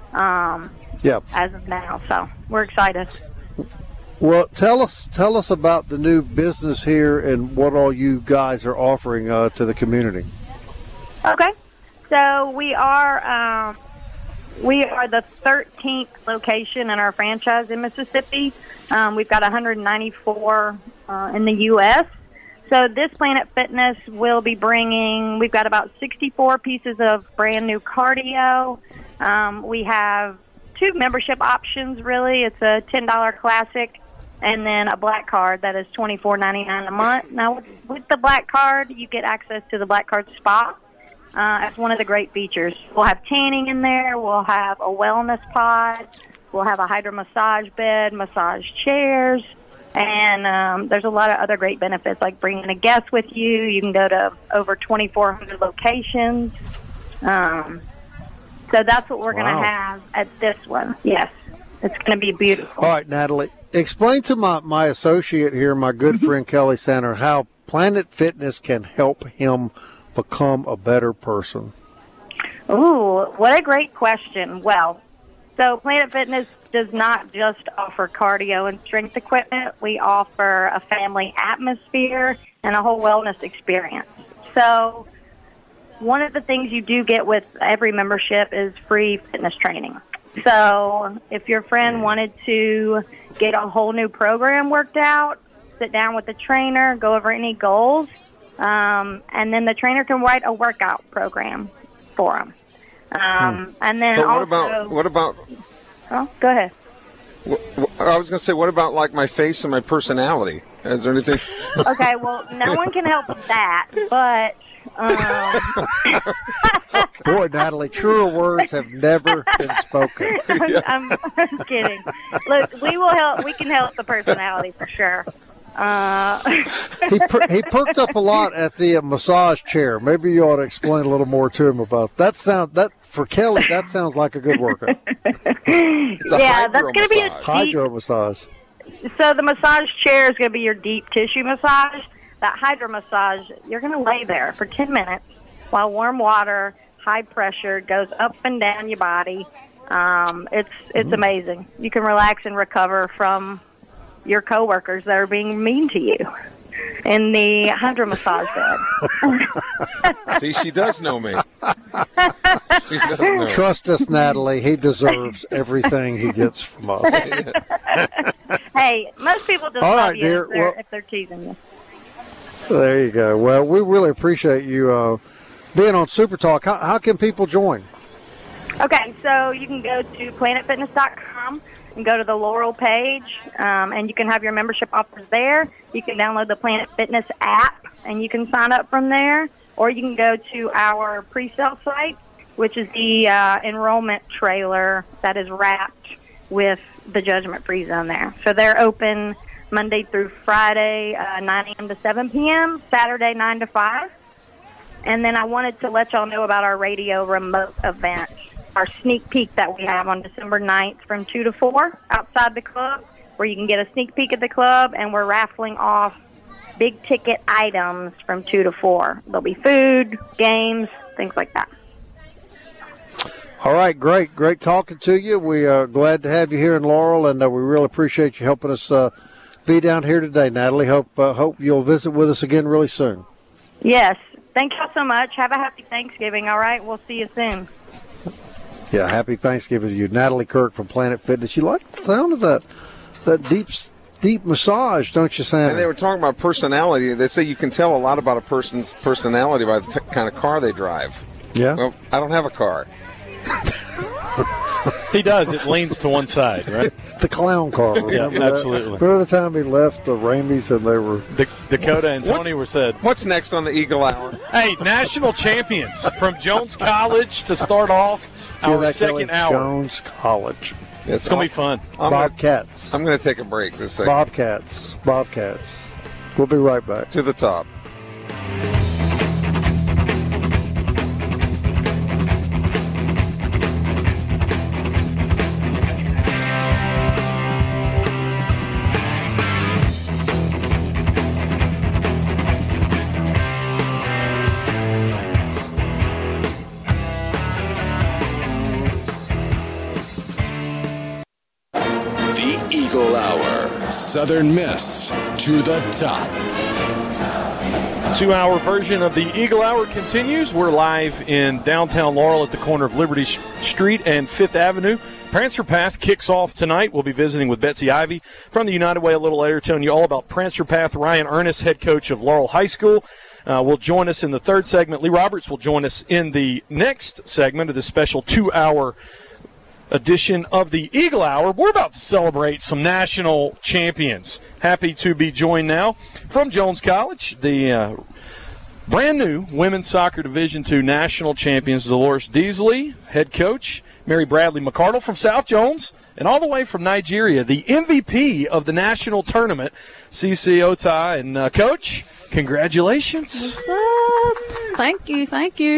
as of now. So we're excited. Well, tell us about the new business here and what all you guys are offering to the community. Okay, so we are the 13th location in our franchise in Mississippi. We've got 194 in the U.S. So this Planet Fitness will be bringing, we've got about 64 pieces of brand new cardio. We have 2 membership options, really. It's a $10 classic and then a black card that is $24.99 a month. Now, with the black card, you get access to the black card spa. It's one of the great features. We'll have tanning in there. We'll have a wellness pod. We'll have a hydro massage bed, massage chairs, and there's a lot of other great benefits, like bringing a guest with you. You can go to over 2,400 locations. So that's what we're going to have at this one. Yes, it's going to be beautiful. All right, Natalie, explain to my associate here, my good friend Kelly Sander, how Planet Fitness can help him become a better person. Ooh, what a great question. Well, so Planet Fitness does not just offer cardio and strength equipment. We offer a family atmosphere and a whole wellness experience. So one of the things you do get with every membership is free fitness training. So if your friend wanted to get a whole new program worked out, sit down with the trainer, go over any goals, and then the trainer can write a workout program for them. And then but what about? Oh, go ahead. I was going to say, what about like my face and my personality? Is there anything? Okay, well, no one can help with that, but. Boy, Natalie, truer words have never been spoken. I'm kidding. Look, we will help. We can help the personality for sure. He perked up a lot at the massage chair. Maybe you ought to explain a little more to him about that. For Kelly, that sounds like a good workout. Yeah, that's going to be a hydro massage. So the massage chair is going to be your deep tissue massage. That hydro massage, you're going to lay there for 10 minutes while warm water, high pressure, goes up and down your body. It's amazing. You can relax and recover from your coworkers that are being mean to you in the hydro massage bed. See, she does know me. She does know. Trust us, Natalie. He deserves everything he gets from us. Hey, most people just love you if they're teasing you. There you go. Well, we really appreciate you being on Super Talk. How can people join? Okay, so you can go to planetfitness.com and go to the Laurel page, and you can have your membership offers there. You can download the Planet Fitness app, and you can sign up from there. Or you can go to our pre-sale site which is the enrollment trailer that is wrapped with the Judgment Free Zone there. So they're open Monday through Friday, 9 a.m. to 7 p.m., Saturday 9 to 5. And then I wanted to let y'all know about our radio remote event, our sneak peek that we have on December 9th from 2 to 4 outside the club, where you can get a sneak peek at the club, and we're raffling off big-ticket items from 2 to 4. There'll be food, games, things like that. All right, great talking to you. We are glad to have you here in Laurel, and we really appreciate you helping us be down here today, Natalie. Hope you'll visit with us again really soon. Yes. Thank y'all so much. Have a happy Thanksgiving, all right? We'll see you soon. Yeah, happy Thanksgiving to you. Natalie Kirk from Planet Fitness. You like the sound of that deep massage, don't you, Sam? And they were talking about personality. They say you can tell a lot about a person's personality by the kind of car they drive. Yeah? Well, I don't have a car. He does. It leans to one side, right? The clown car. Yeah, Remember absolutely. Remember the time he left the Ramey's and they were... Dakota and Tony were said. What's next on the Eagle Hour? Hey, national champions from Jones College to start off our second hour. Jones College. It's going to be fun. Bobcats. I'm going to take a break this second. Bobcats. We'll be right back. To the top. Eagle Hour. Southern Miss to the top. 2-hour version of the Eagle Hour continues. We're live in downtown Laurel at the corner of Liberty Street and 5th Avenue. Prancer Path kicks off tonight. We'll be visiting with Betsy Ivy from the United Way a little later, telling you all about Prancer Path. Ryan Ernest, head coach of Laurel High School, will join us in the third segment. Lee Roberts will join us in the next segment of this special 2-hour edition of the Eagle Hour. We're about to celebrate some national champions. Happy to be joined now from Jones College, the brand new women's soccer Division II national champions, Dolores Deasley, head coach, Mary Bradley McCardle from South Jones, and all the way from Nigeria, the MVP of the national tournament, Cece Ota. And Coach, congratulations. What's up? Thank you.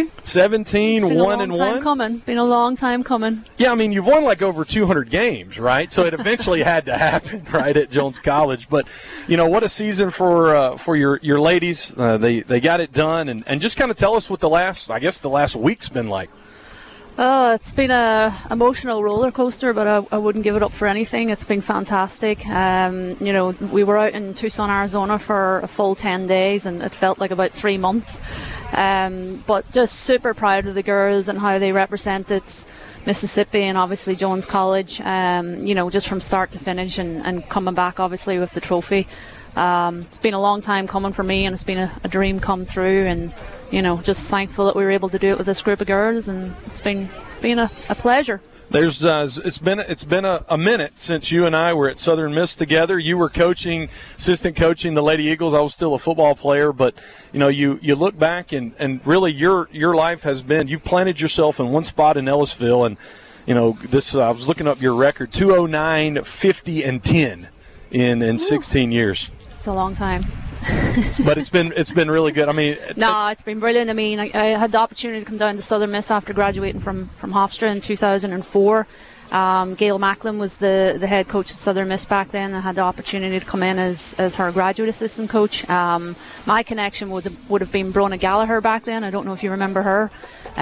17-1-1. Been a long time coming. Yeah, I mean, you've won like over 200 games, right? So it eventually had to happen, right, at Jones College. But, you know, what a season for your ladies. They got it done. And just kind of tell us what the last week's been like. It's been a emotional roller coaster, but I wouldn't give it up for anything. It's been fantastic. We were out in Tucson, Arizona for a full 10 days, and it felt like about 3 months. But just super proud of the girls and how they represented Mississippi and obviously Jones College, just from start to finish and coming back obviously with the trophy. It's been a long time coming for me, and it's been a dream come through, and just thankful that we were able to do it with this group of girls, and it's been a pleasure. There's it's been a minute since you and I were at Southern Miss together. You were assistant coaching the Lady Eagles. I was still a football player, but you look back and really your life has been, you've planted yourself in one spot in Ellisville, and I was looking up your record, 209, 50, and 10 in 16 years. It's a long time. But it's been really good. I mean, it's been brilliant. I mean, I had the opportunity to come down to Southern Miss after graduating from Hofstra in 2004. Gail Macklin was the head coach at Southern Miss back then. I had the opportunity to come in as her graduate assistant coach. My connection would have been Brona Gallagher back then. I don't know if you remember her.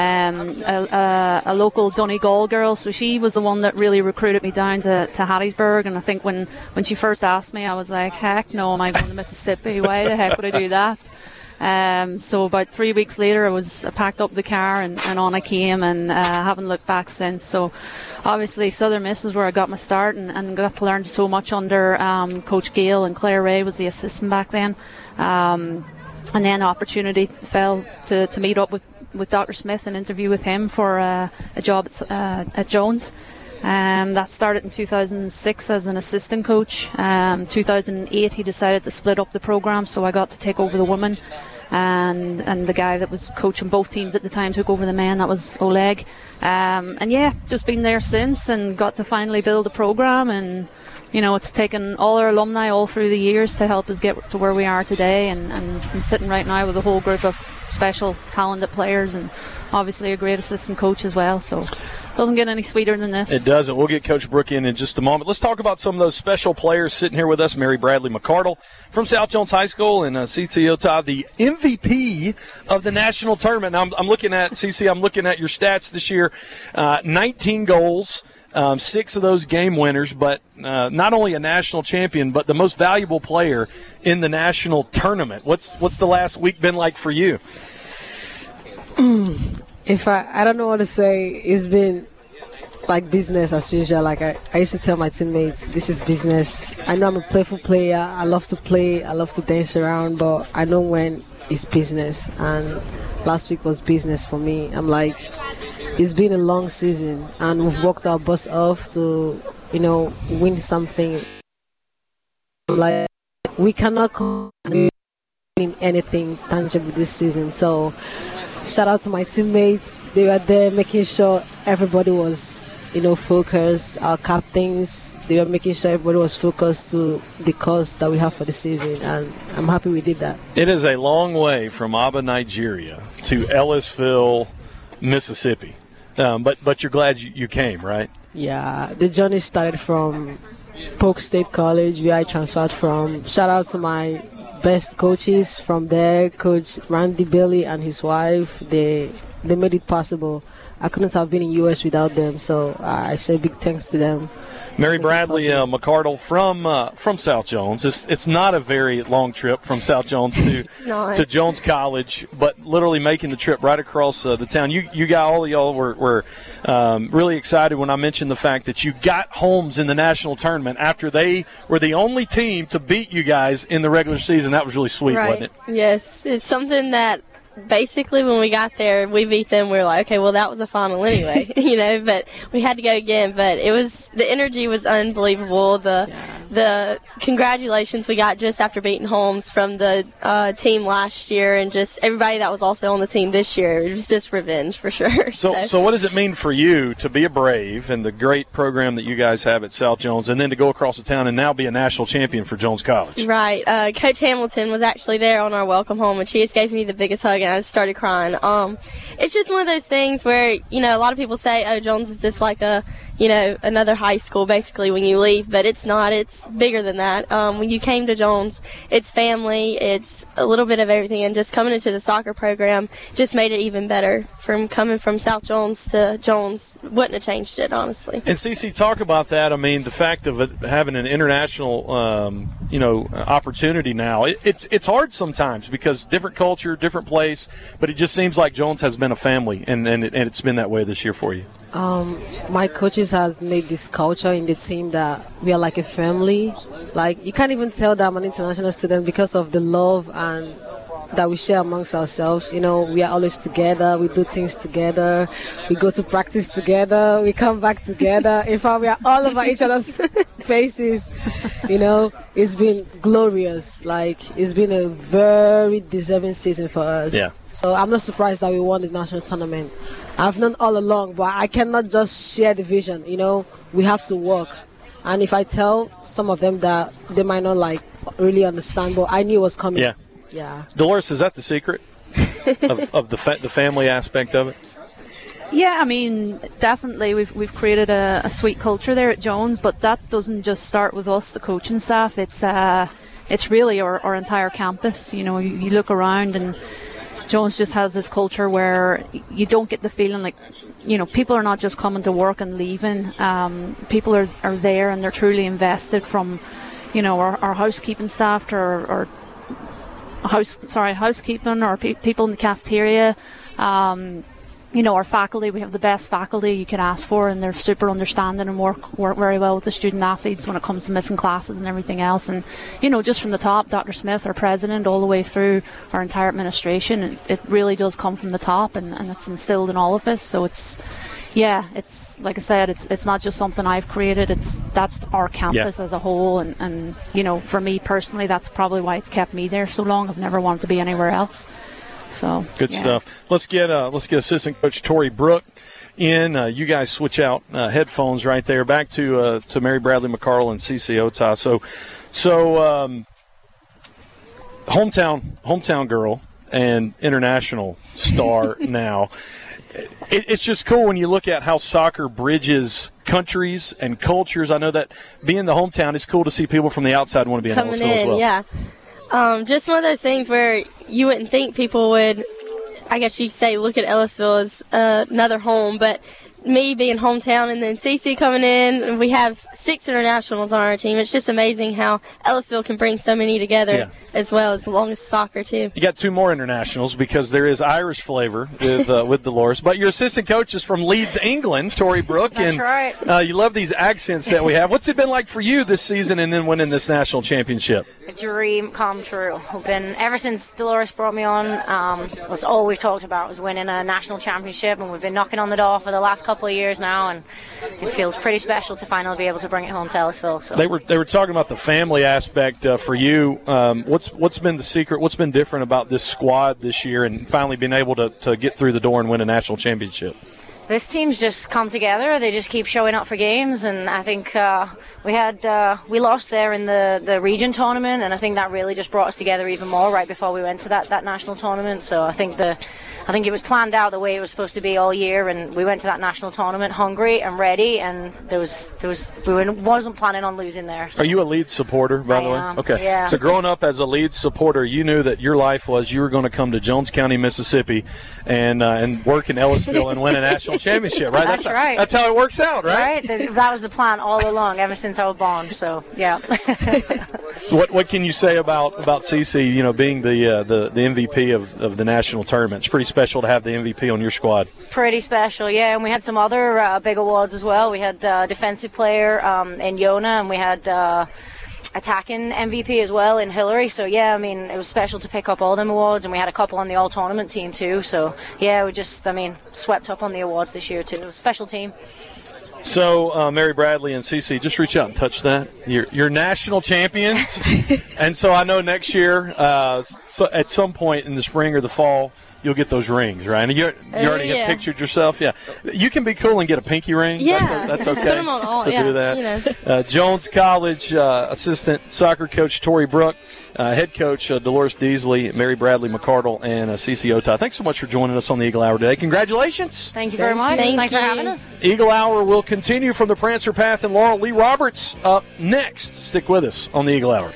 A local Donegal girl, so she was the one that really recruited me down to Hattiesburg. And I think when she first asked me, I was like, heck no, am I going to Mississippi? Why the heck would I do that? So about 3 weeks later, I packed up the car and on I came, and haven't looked back since. So obviously Southern Miss is where I got my start and got to learn so much under Coach Gail, and Claire Ray was the assistant back then. And then the opportunity fell to meet up with Dr. Smith and interview with him for a job at Jones. That started in 2006 as an assistant coach. 2008 he decided to split up the program, so I got to take over the women. and the guy that was coaching both teams at the time took over the men. That was Oleg. And yeah, just been there since and got to finally build a program, and it's taken all our alumni all through the years to help us get to where we are today, and I'm sitting right now with a whole group of special talented players and obviously a great assistant coach as well, so it doesn't get any sweeter than this. It doesn't. We'll get Coach Brooke in just a moment. Let's talk about some of those special players sitting here with us. Mary Bradley McCardle from South Jones High School, and CC Ota, the MVP of the national tournament. Now, I'm looking at, CC, I'm looking at your stats this year. 19 goals, 6 of those game winners, but not only a national champion, but the most valuable player in the national tournament. What's the last week been like for you? If I don't know what to say. It's been like business as usual. Like I used to tell my teammates, this is business. I know I'm a playful player. I love to play. I love to dance around, but I know when it's business. And last week was business for me. I'm like, it's been a long season, and we've worked our butts off to, win something. Like, we cannot win anything tangible this season. So shout out to my teammates. They were there making sure everybody was, focused. Our captains, they were making sure everybody was focused to the cause that we have for the season, and I'm happy we did that. It is a long way from Aba, Nigeria to Ellisville, Mississippi. But you're glad you came, right? Yeah, the journey started from Polk State College, where I transferred from. Shout out to my best coaches from there, Coach Randy Bailey and his wife. They made it possible. I couldn't have been in U.S. without them, so I say big thanks to them. Mary Bradley McCardle from South Jones. It's not a very long trip from South Jones to Jones College, but literally making the trip right across the town. You got all of y'all were really excited when I mentioned the fact that you got Holmes in the national tournament after they were the only team to beat you guys in the regular season. That was really sweet, wasn't it? Yes, it's something that basically when we got there, we beat them. We were like, okay, well, that was a final anyway, but we had to go again. But the energy was unbelievable. The congratulations we got just after beating Holmes from the team last year, and just everybody that was also on the team this year. It was just revenge for sure. So what does it mean for you to be a Brave and the great program that you guys have at South Jones, and then to go across the town and now be a national champion for Jones College? Right. Coach Hamilton was actually there on our welcome home, and she just gave me the biggest hug, and I just started crying. It's just one of those things where, a lot of people say, oh, Jones is just like another high school basically when you leave, but it's not. It's bigger than that. When you came to Jones, it's family, it's a little bit of everything, and just coming into the soccer program just made it even better. From coming from South Jones to Jones wouldn't have changed it, honestly. And CC, talk about that. I mean, the fact of it having an international opportunity now, it's hard sometimes because different culture, different place, but it just seems like Jones has been a family, and it's been that way this year for you. My coaches has made this culture in the team that we are like a family. Like, you can't even tell that I'm an international student because of the love and that we share amongst ourselves. We are always together. We do things together. We go to practice together. We come back together. In fact, we are all over each other's faces. It's been glorious. Like, it's been a very deserving season for us. Yeah. So I'm not surprised that we won the national tournament. I've known all along, but I cannot just share the vision. We have to work. And if I tell some of them that, they might not really understand, but I knew it was coming. Yeah. Dolores, is that the secret of the family aspect of it? Yeah, I mean, definitely we've created a sweet culture there at Jones, but that doesn't just start with us, the coaching staff. It's really our entire campus. You look around and Jones just has this culture where you don't get the feeling like, people are not just coming to work and leaving. People are there and they're truly invested, from, our housekeeping staff to our housekeeping, or people in the cafeteria. Our faculty, we have the best faculty you could ask for, and they're super understanding and work very well with the student athletes when it comes to missing classes and everything else. And, just from the top, Dr. Smith, our president, all the way through our entire administration, it really does come from the top, and it's instilled in all of us. So it's, Yeah, it's like I said, it's not just something I've created. That's our campus as a whole, and you know, for me personally, that's probably why it's kept me there so long. I've never wanted to be anywhere else. So good stuff. Let's get assistant coach Tori Brook in. You guys switch out headphones right there. Back to Mary Bradley McCardle and CC Ota. So hometown girl and international star now. It's just cool when you look at how soccer bridges countries and cultures. I know that being the hometown, it's cool to see people from the outside want to be in Ellisville as well. Yeah. Just one of those things where you wouldn't think people would, I guess you could say, look at Ellisville as another home, but me being hometown and then CC coming in, and we have 6 internationals on our team. It's just amazing how Ellisville can bring so many together as well as long as soccer too. You got 2 more internationals because there is Irish flavor with Dolores. But your assistant coach is from Leeds, England, Tori Brook. That's and right. You love these accents that we have. What's it been like for you this season and then winning this national championship? A dream come true. We've been, ever since Dolores brought me on, that's all we've talked about was winning a national championship, and we've been knocking on the door for the last couple of years now, and it feels pretty special to finally be able to bring it home to Ellisville. So. They were talking about the family aspect for you. What's been the secret? What's been different about this squad this year and finally being able to get through the door and win a national championship? This team's just come together. They just keep showing up for games, and I think we lost there in the region tournament, and I think that really just brought us together even more right before we went to that national tournament. So I think it was planned out the way it was supposed to be all year, and we went to that national tournament hungry and ready, and wasn't planning on losing there. So. Are you a Leeds supporter, by the way? Okay. Yeah. So growing up as a Leeds supporter, you knew that your life was you were going to come to Jones County, Mississippi, and work in Ellisville and win a national championship, right? That's right. That's how it works out, right? Right. That was the plan all along, ever since I was born. So yeah. So what can you say about CC? You know, being the MVP of the national tournament, it's pretty special to have the MVP on your squad. Pretty special, yeah. And we had some other big awards as well. We had defensive player in Yona, and we had attacking MVP as well in Hillary. So yeah, I mean, it was special to pick up all them awards, and we had a couple on the all-tournament team too. So yeah, we just, swept up on the awards this year too. It was a special team. So, Mary Bradley and CC, just reach out and touch that. You're national champions. And so I know next year, so at some point in the spring or the fall, you'll get those rings, right? And you already have pictured yourself. Yeah. You can be cool and get a pinky ring. Yeah. That's okay put them on all, to do that. You know. Jones College assistant soccer coach Tori Brook, head coach Dolores Deasley, Mary Bradley McCardle, and CC Ota. Thanks so much for joining us on the Eagle Hour today. Congratulations. Thank you very much. Thanks for having us. Eagle Hour will continue from the Prancer Path in Laurel. Lee Roberts up next. Stick with us on the Eagle Hour.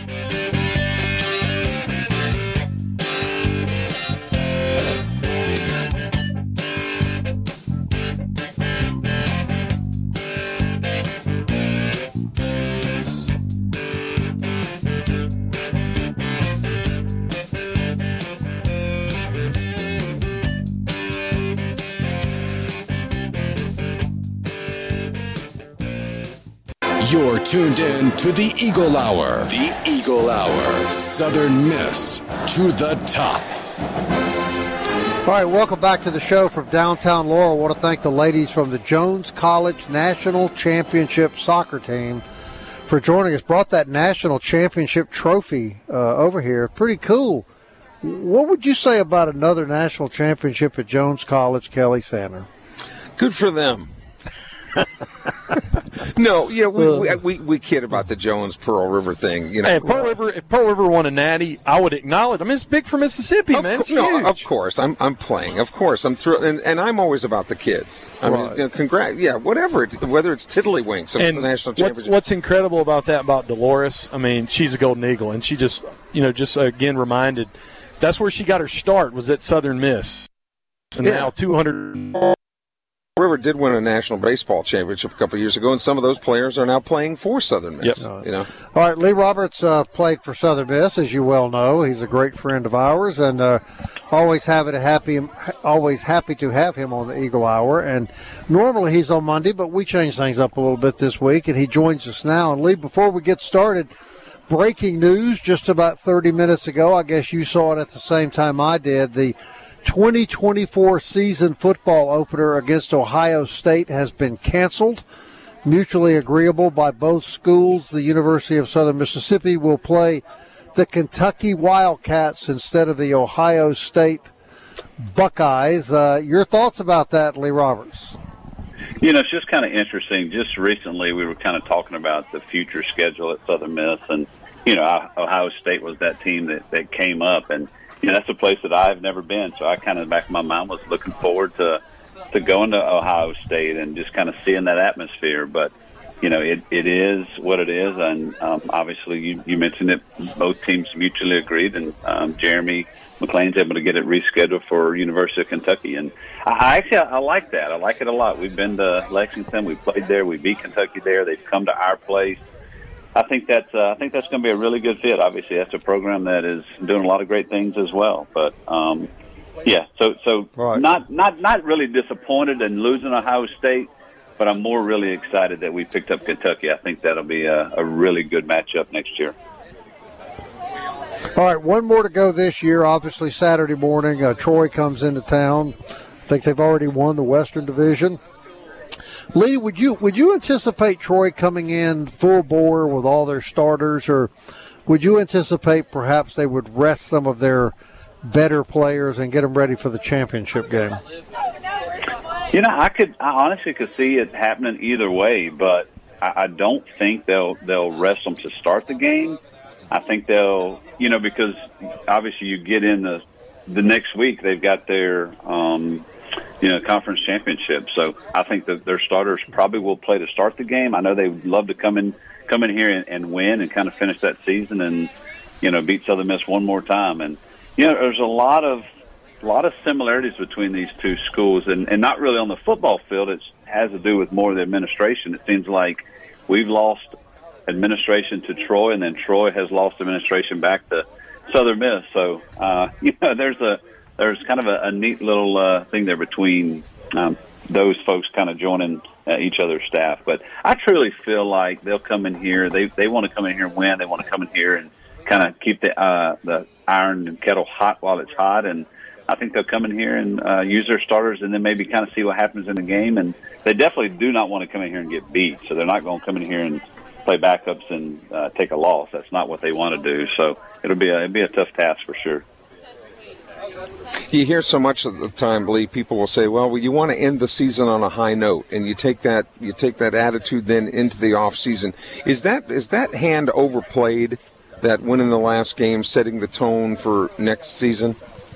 You're tuned in to the Eagle Hour. The Eagle Hour. Southern Miss to the top. All right, welcome back to the show from downtown Laurel. I want to thank the ladies from the Jones College National Championship soccer team for joining us. Brought that national championship trophy over here. Pretty cool. What would you say about another national championship at Jones College, Kelly Sander? Good for them. No, yeah, we kid about the Jones Pearl River thing. You know, hey, if Pearl River won a natty, I would acknowledge. I mean, it's big for Mississippi, man. It's huge. Of course, I'm playing. Of course, I'm thrilled, and I'm always about the kids. I mean, whatever, whether it's tiddlywinks, if it's a national championship. What's incredible about that about Dolores? I mean, she's a Golden Eagle, and she just again reminded. That's where she got her start, was at Southern Miss, and now 200. River did win a national baseball championship a couple of years ago, and some of those players are now playing for Southern Miss. Yep. You know. All right, Lee Roberts played for Southern Miss, as you well know. He's a great friend of ours, and always happy to have him on the Eagle Hour. And normally he's on Monday, but we changed things up a little bit this week, and he joins us now. And Lee, before we get started, breaking news just about 30 minutes ago. I guess you saw it at the same time I did. The 2024 season football opener against Ohio State has been canceled. Mutually agreeable by both schools. The University of Southern Mississippi will play the Kentucky Wildcats instead of the Ohio State Buckeyes. Your thoughts about that, Lee Roberts? It's just kind of interesting. Just recently we were kind of talking about the future schedule at Southern Miss, and, Ohio State was that team that came up, and, that's a place that I've never been. So I kind of, in the back of my mind, was looking forward to going to Ohio State and just kind of seeing that atmosphere. But, it is what it is. And obviously you mentioned it, both teams mutually agreed, and Jeremy McClain's able to get it rescheduled for University of Kentucky. And I like that. I like it a lot. We've been to Lexington. We played there. We beat Kentucky there. They've come to our place. I think that's going to be a really good fit. Obviously, that's a program that is doing a lot of great things as well. But so right. Not really disappointed in losing Ohio State, but I'm more really excited that we picked up Kentucky. I think that'll be a really good matchup next year. All right, one more to go this year. Obviously, Saturday morning, Troy comes into town. I think they've already won the Western Division. Lee, would you anticipate Troy coming in full bore with all their starters, or would you anticipate perhaps they would rest some of their better players and get them ready for the championship game? I honestly could see it happening either way, but I don't think they'll rest them to start the game. I think they'll, because obviously you get in the next week, they've got their, conference championship. So I think that their starters probably will play to start the game. I know they would love to come in here and win and kind of finish that season and, beat Southern Miss one more time. And, there's a lot of similarities between these two schools, and not really on the football field. It has to do with more of the administration. It seems like we've lost administration to Troy, and then Troy has lost administration back to Southern Miss. So, there's kind of a neat little thing there between those folks kind of joining each other's staff. But I truly feel like they'll come in here. They want to come in here and win. They want to come in here and kind of keep the iron and kettle hot while it's hot. And I think they'll come in here and use their starters and then maybe kind of see what happens in the game. And they definitely do not want to come in here and get beat. So they're not going to come in here and play backups and take a loss. That's not what they want to do. So it'll be a tough task for sure. You hear so much of the time, Lee, people will say, well, you want to end the season on a high note, and you take that attitude then into the off season. Is that hand overplayed, that win in the last game, setting the tone for next season?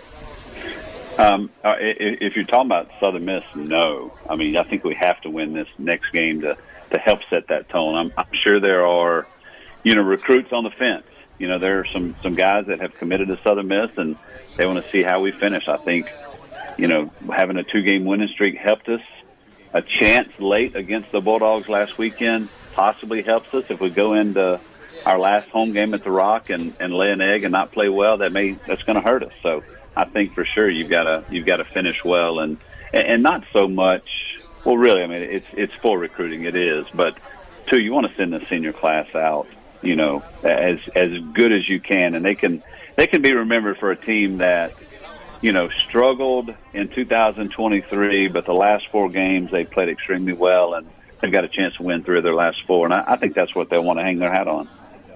If you're talking about Southern Miss, no. I mean, I think we have to win this next game to help set that tone. I'm sure there are, recruits on the fence. There are some guys that have committed to Southern Miss, and they want to see how we finish. I think, having a 2-game winning streak helped us. A chance late against the Bulldogs last weekend possibly helps us. If we go into our last home game at the Rock and lay an egg and not play well, that's going to hurt us. So I think for sure you've got to finish well and not so much. Well, really, I mean, it's for recruiting. It is, but two, you want to send the senior class out, as good as you can, and they can be remembered for a team that, struggled in 2023, but the last 4 games they played extremely well, and they've got a chance to win 3 of their last 4, and I think that's what they'll want to hang their hat on.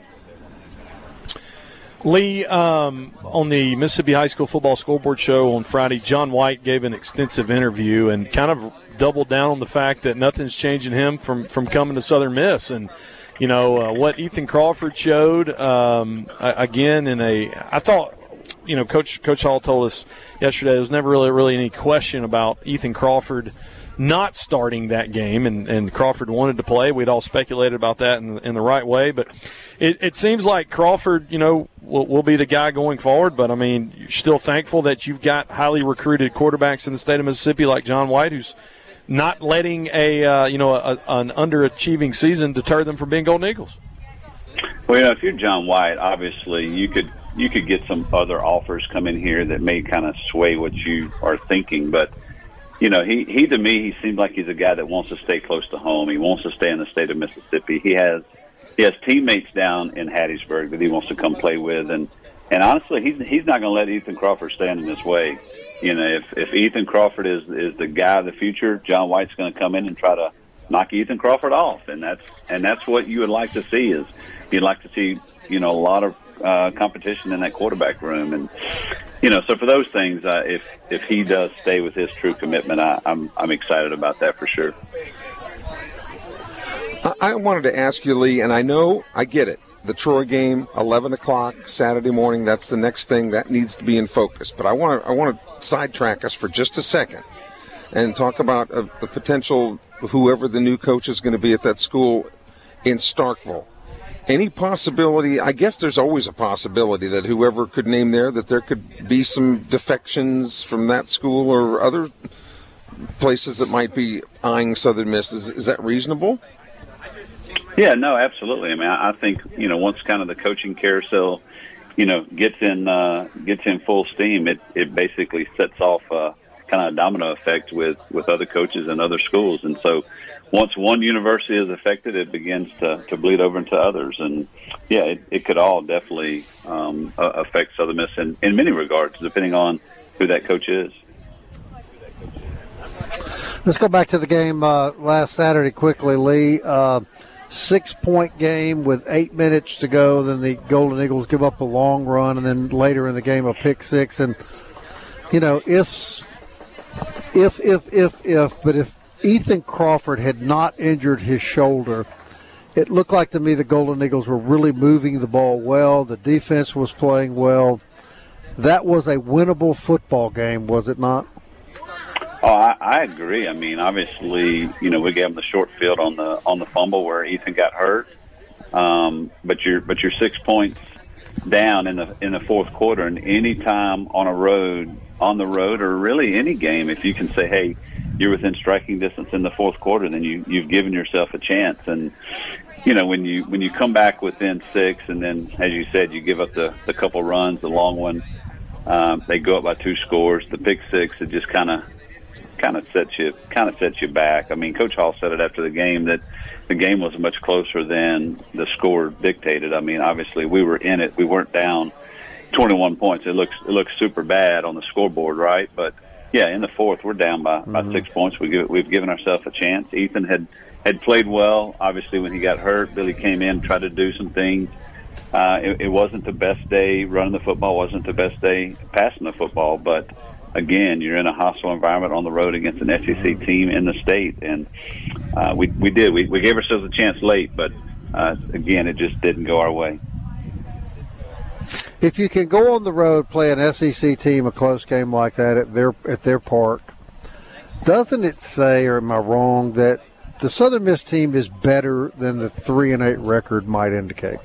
Lee, on the Mississippi High School Football Scoreboard Show on Friday, John White gave an extensive interview and kind of doubled down on the fact that nothing's changing him from coming to Southern Miss. And, what Ethan Crawford showed, again, I thought, Coach Hall told us yesterday there was never really any question about Ethan Crawford not starting that game, and Crawford wanted to play. We'd all speculated about that in the right way, but it seems like Crawford, will be the guy going forward. But I mean, you're still thankful that you've got highly recruited quarterbacks in the state of Mississippi like John White, who's not letting an underachieving season deter them from being Golden Eagles. Well, if you're John White, obviously you could get some other offers come in here that may kind of sway what you are thinking, but. He to me, he seems like he's a guy that wants to stay close to home. He wants to stay in the state of Mississippi. He has teammates down in Hattiesburg that he wants to come play with, and honestly, he's not going to let Ethan Crawford stand in his way. if Ethan Crawford is the guy of the future, John White's going to come in and try to knock Ethan Crawford off, and that's what you would like to see. Is you'd like to see a lot of competition in that quarterback room, and so for those things, if he does stay with his true commitment, I'm excited about that for sure. I wanted to ask you, Lee, and I get it. The Troy game, 11 o'clock Saturday morning, that's the next thing that needs to be in focus. But I want to sidetrack us for just a second and talk about the potential, whoever the new coach is going to be at that school in Starkville. Any possibility, I guess there's always a possibility that whoever could name there, that there could be some defections from that school or other places that might be eyeing Southern Miss. Is that reasonable? Yeah, no, absolutely. I mean, I think once kind of the coaching carousel, gets in full steam, it basically sets off kind of a domino effect with other coaches and other schools, and so once one university is affected, it begins to bleed over into others, and yeah, it could all definitely affect Southern Miss in many regards, depending on who that coach is. Let's go back to the game last Saturday quickly, Lee. 6-point game with 8 minutes to go. Then the Golden Eagles give up a long run, and then later in the game a pick six. And if Ethan Crawford had not injured his shoulder, it looked like to me the Golden Eagles were really moving the ball well. The defense was playing well. That was a winnable football game, was it not? Oh, I agree. I mean, obviously, we gave them the short field on the fumble where Ethan got hurt. But you're 6 points down in the fourth quarter, and any time on the road, or really any game, if you can say, hey, you're within striking distance in the fourth quarter, then you've given yourself a chance. And when you come back within 6, and then as you said, you give up the couple runs, the long one, they go up by 2 scores. The pick six, it just kind of sets you back. I mean, Coach Hall said it after the game that the game was much closer than the score dictated. I mean, obviously we were in it. We weren't down 21 points. It looks super bad on the scoreboard, right? But yeah, in the fourth, we're down by 6 points. We've given ourselves a chance. Ethan had played well. Obviously, when he got hurt, Billy came in, tried to do some things. It wasn't the best day running the football. Wasn't the best day passing the football, but again, you're in a hostile environment on the road against an SEC team in the state, and we gave ourselves a chance late, but again, it just didn't go our way. If you can go on the road, play an SEC team a close game like that at their park, doesn't it say, or am I wrong, that the Southern Miss team is better than the 3-8 record might indicate?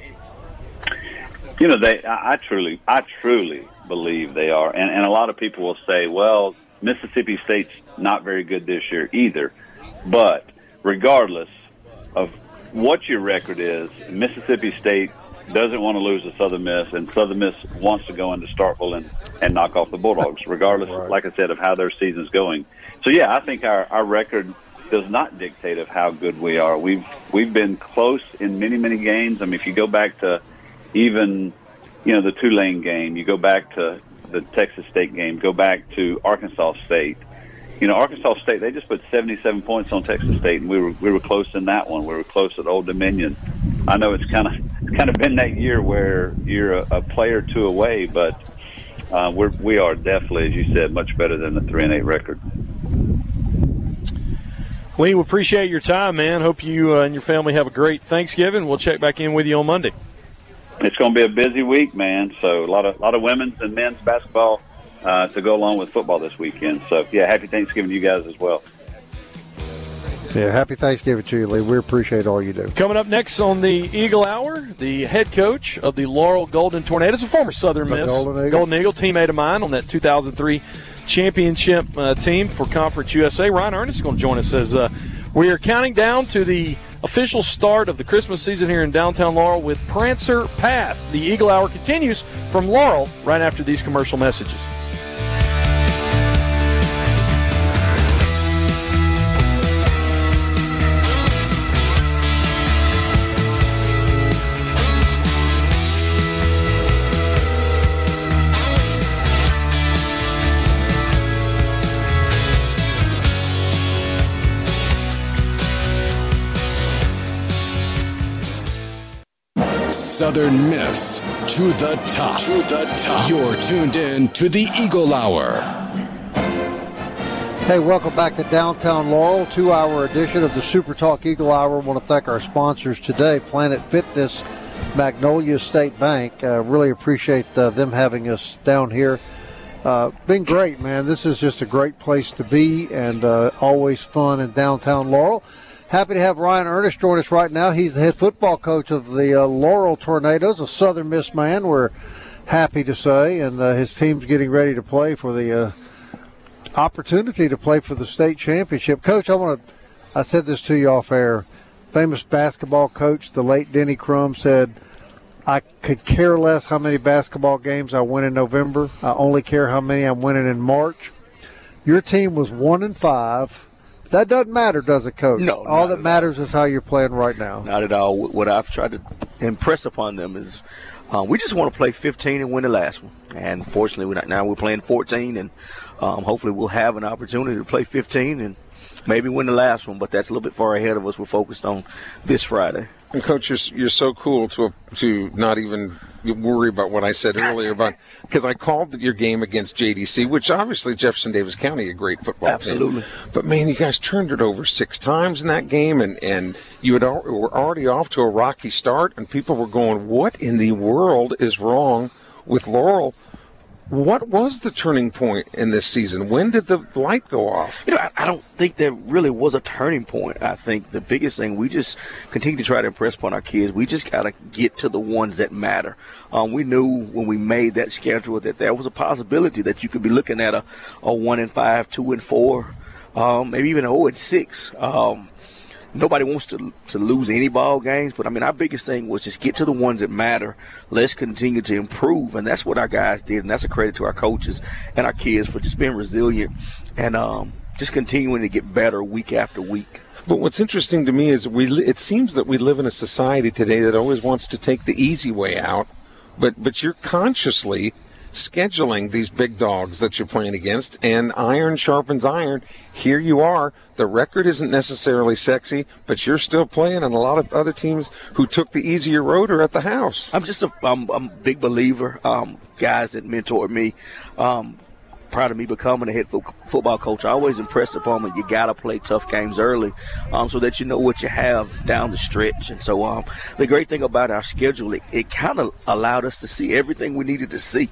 I truly believe they are. And a lot of people will say, well, Mississippi State's not very good this year either. But regardless of what your record is, Mississippi State doesn't want to lose to Southern Miss, and Southern Miss wants to go into Starkville and knock off the Bulldogs, regardless, like I said, of how their season's going. So, yeah, I think our record does not dictate of how good we are. We've been close in many, many games. I mean, if you go back to even the Tulane game, you go back to the Texas State game, go back to Arkansas State. Arkansas State, they just put 77 points on Texas State, and we were close in that one. We were close at Old Dominion. I know it's kind of been that year where you're a player or two away, but we are definitely, as you said, much better than the 3-8 record. Lee, we appreciate your time, man. Hope you and your family have a great Thanksgiving. We'll check back in with you on Monday. It's going to be a busy week, man. So a lot of women's and men's basketball to go along with football this weekend. So, yeah, happy Thanksgiving to you guys as well. Yeah, happy Thanksgiving to you, Lee. We appreciate all you do. Coming up next on the Eagle Hour, the head coach of the Laurel Golden Tornadoes, a former Southern Miss Golden Eagle teammate of mine on that 2003 championship team for Conference USA. Ryan Ernest is going to join us as we are counting down to the official start of the Christmas season here in downtown Laurel with Prancer Path. The Eagle Hour continues from Laurel right after these commercial messages. Southern Miss to the top. To the top. You're tuned in to the Eagle Hour. Hey, welcome back to Downtown Laurel, 2-hour edition of the Super Talk Eagle Hour. I want to thank our sponsors today, Planet Fitness, Magnolia State Bank. Really appreciate them having us down here. Been great, man. This is just a great place to be and always fun in downtown Laurel. Happy to have Ryan Ernest join us right now. He's the head football coach of the Laurel Tornadoes, a Southern Miss man, we're happy to say, and his team's getting ready to play for the opportunity to play for the state championship. Coach, I said this to you off air. Famous basketball coach, the late Denny Crum, said, I could care less how many basketball games I win in November. I only care how many I'm winning in March. Your team was 1-5. That doesn't matter, does it, Coach? No. All that matters is how you're playing right now. Not at all. What I've tried to impress upon them is we just want to play 15 and win the last one. And fortunately, we're playing 14, and hopefully we'll have an opportunity to play 15 and maybe win the last one. But that's a little bit far ahead of us. We're focused on this Friday. And Coach, you're so cool to not even worry about what I said earlier about, because I called your game against JDC, which obviously Jefferson Davis County, a great football Absolutely. team. But man, you guys turned it over 6 times in that game, and you were already off to a rocky start, and people were going, "What in the world is wrong with Laurel?" What was the turning point in this season? When did the light go off? I don't think there really was a turning point. I think the biggest thing, we just continue to try to impress upon our kids. We just got to get to the ones that matter. We knew when we made that schedule that there was a possibility that you could be looking at a 1-5, 2-4, maybe even 0-6. Nobody wants to lose any ball games, but, our biggest thing was just get to the ones that matter. Let's continue to improve, and that's what our guys did, and that's a credit to our coaches and our kids for just being resilient and just continuing to get better week after week. But what's interesting to me is it seems that we live in a society today that always wants to take the easy way out, but you're consciously scheduling these big dogs that you're playing against, and iron sharpens iron. Here you are. The record isn't necessarily sexy, but you're still playing, and a lot of other teams who took the easier road are at the house. I'm a big believer. Guys that mentored me, prior to me becoming a head football coach, I always impressed upon me, you got to play tough games early so that you know what you have down the stretch. And so the great thing about our schedule, it kind of allowed us to see everything we needed to see.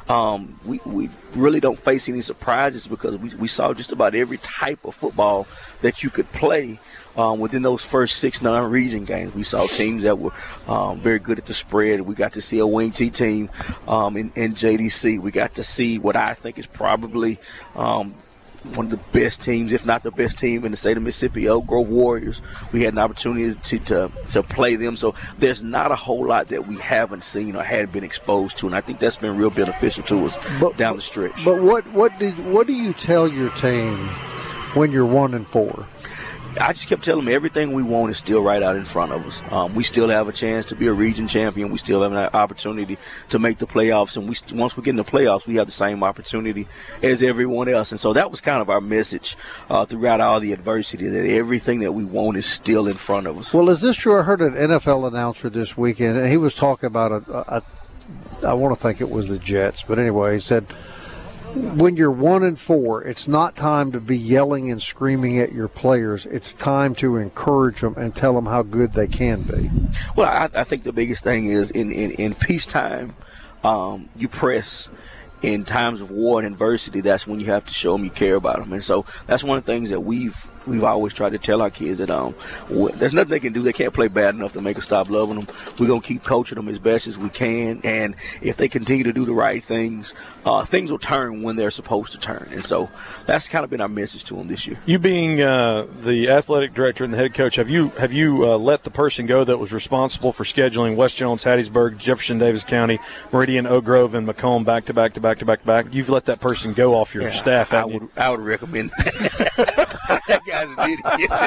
We really don't face any surprises because we saw just about every type of football that you could play. Within those first 6 non-region games, we saw teams that were very good at the spread. We got to see a wing T team in JDC. We got to see what I think is probably one of the best teams, if not the best team in the state of Mississippi, Elk Grove Warriors. We had an opportunity to play them. So there's not a whole lot that we haven't seen or hadn't been exposed to, and I think that's been real beneficial to us down the stretch. But what do you tell your team when you're 1-4? I just kept telling them everything we want is still right out in front of us. We still have a chance to be a region champion. We still have an opportunity to make the playoffs. And once we get in the playoffs, we have the same opportunity as everyone else. And so that was kind of our message throughout all the adversity, that everything that we want is still in front of us. Well, is this true? I heard an NFL announcer this weekend, and he was talking about I want to think it was the Jets. But anyway, he said, when you're 1-4, it's not time to be yelling and screaming at your players. It's time to encourage them and tell them how good they can be. Well, I think the biggest thing is in peacetime, you press. In times of war and adversity, that's when you have to show them you care about them. And so that's one of the things that we've always tried to tell our kids, that there's nothing they can do. They can't play bad enough to make us stop loving them. We're going to keep coaching them as best as we can. And if they continue to do the right things, things will turn when they're supposed to turn. And so that's kind of been our message to them this year. You being the athletic director and the head coach, have you let the person go that was responsible for scheduling West Jones, Hattiesburg, Jefferson Davis County, Meridian, Oak Grove, and Macomb back to back? You've let that person go off your staff. I would recommend that guy's an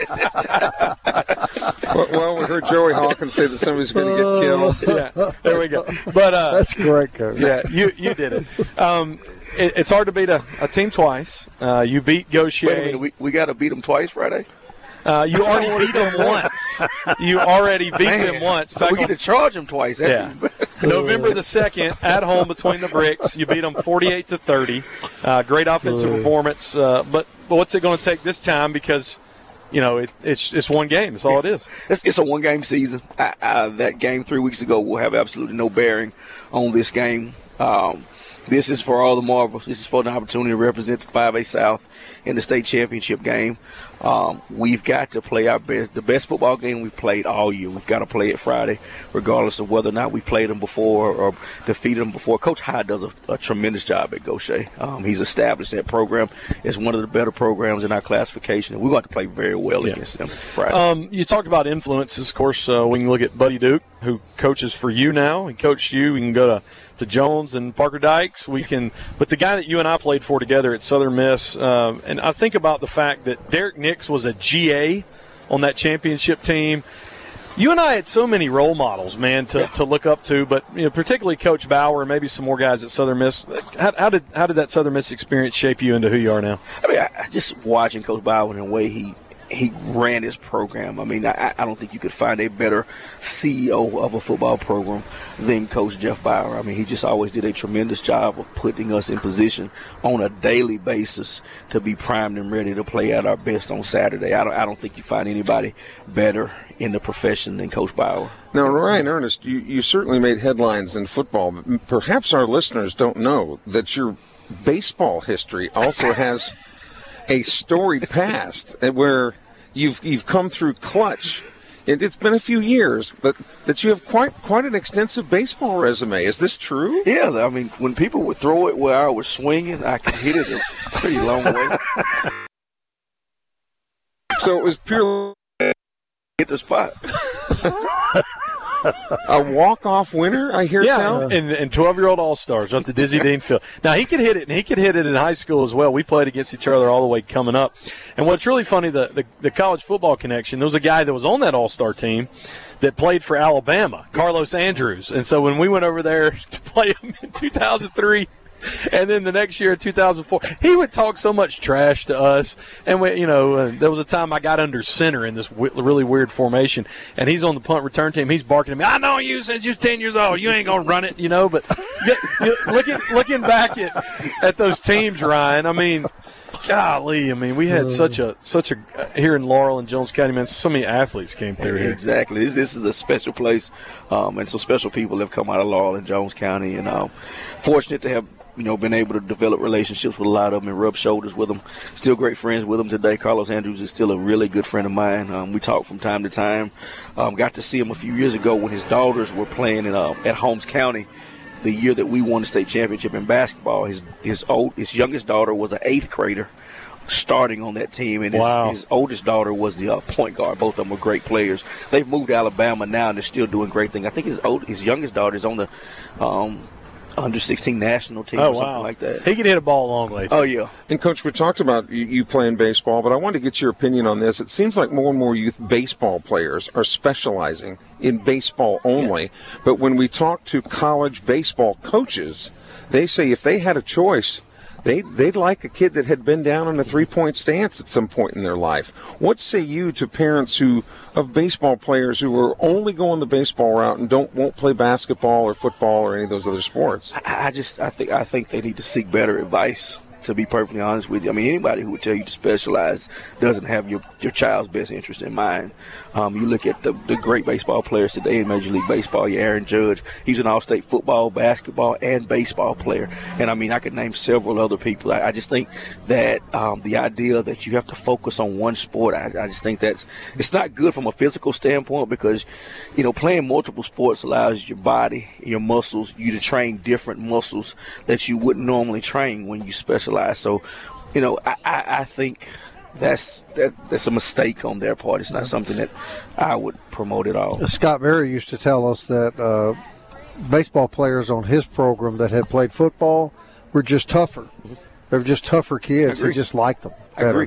idiot. Well, we heard Joey Hawkins say that somebody's going to get killed. Yeah, there we go. But that's great, Coach. Yeah, you did it. It's hard to beat a team twice. You beat Gaucher. Wait a minute, we got to beat them twice Friday? You already beat them once. You already beat them once. So we get to charge them twice. That's November the 2nd, at home between the bricks. You beat them 48-30. Great offensive performance. But what's it going to take this time? Because it's one game. That's all it is. It's a one-game season. That game 3 weeks ago will have absolutely no bearing on this game. This is for all the marbles. This is for the opportunity to represent the 5A South in the state championship game. We've got to play the best football game we've played all year. We've got to play it Friday, regardless of whether or not we played them before or defeated them before. Coach Hyde does a tremendous job at Gaucher. He's established that program. It's one of the better programs in our classification, and we're going to play very well against them Friday. You talked about influences. Of course, we can look at Buddy Duke, who coaches for you now. He coached you. We can go to Jones and Parker Dykes. But the guy that you and I played for together at Southern Miss, and I think about the fact that Derek Nix was a GA on that championship team. You and I had so many role models, man, to look up to, but particularly Coach Bauer and maybe some more guys at Southern Miss. How did that Southern Miss experience shape you into who you are now? I mean, just watching Coach Bauer and the way he ran his program. I mean, I don't think you could find a better CEO of a football program than Coach Jeff Bauer. I mean, he just always did a tremendous job of putting us in position on a daily basis to be primed and ready to play at our best on Saturday. I don't think you find anybody better in the profession than Coach Bauer. Now, Ryan Ernest, you certainly made headlines in football, but perhaps our listeners don't know that your baseball history also has a storied past where you've come through clutch. It's been a few years, but that you have quite an extensive baseball resume. Is this true? Yeah, I mean, when people would throw it where I was swinging, I could hit it a pretty long way. So it was purely hit the spot. A walk-off winner, I hear tell? And 12-year-old All-Stars at the Dizzy Dean Field. Now, he could hit it, and he could hit it in high school as well. We played against each other all the way coming up. And what's really funny, the college football connection, there was a guy that was on that All-Star team that played for Alabama, Carlos Andrews. And so when we went over there to play him in 2003, and then the next year in 2004, he would talk so much trash to us. And there was a time I got under center in this really weird formation, and he's on the punt return team. He's barking at me, "I know you since you're 10 years old. You ain't gonna run it," But looking back at those teams, Ryan, I mean, golly, we had such a here in Laurel and Jones County, man. So many athletes came through here. Exactly. This is a special place, and some special people have come out of Laurel and Jones County, and fortunate to have been able to develop relationships with a lot of them and rub shoulders with them. Still great friends with them today. Carlos Andrews is still a really good friend of mine. We talk from time to time. Got to see him a few years ago when his daughters were playing at Holmes County. The year that we won the state championship in basketball, his youngest daughter was an 8th grader starting on that team, and his oldest daughter was the point guard. Both of them were great players. They've moved to Alabama now, and they're still doing great things. I think his youngest daughter is on the under 16 national team or something like that. He can hit a ball a long way. Oh, yeah. And, Coach, we talked about you playing baseball, but I wanted to get your opinion on this. It seems like more and more youth baseball players are specializing in baseball only. Yeah. But when we talk to college baseball coaches, they say if they had a choice, they'd like a kid that had been down on a three-point stance at some point in their life. What say you to parents of baseball players who are only going the baseball route and won't play basketball or football or any of those other sports? I think they need to seek better advice, to be perfectly honest with you. I mean, anybody who would tell you to specialize doesn't have your child's best interest in mind. You look at the great baseball players today in Major League Baseball. Aaron Judge, he's an all-state football, basketball, and baseball player. And, I could name several other people. I just think that the idea that you have to focus on one sport, I just think it's not good from a physical standpoint because, playing multiple sports allows your body, your muscles, you to train different muscles that you wouldn't normally train when you specialize. So, I think that's a mistake on their part. It's not something that I would promote at all. Scott Berry used to tell us that baseball players on his program that had played football were just tougher. They were just tougher kids. He just liked them better. I agree.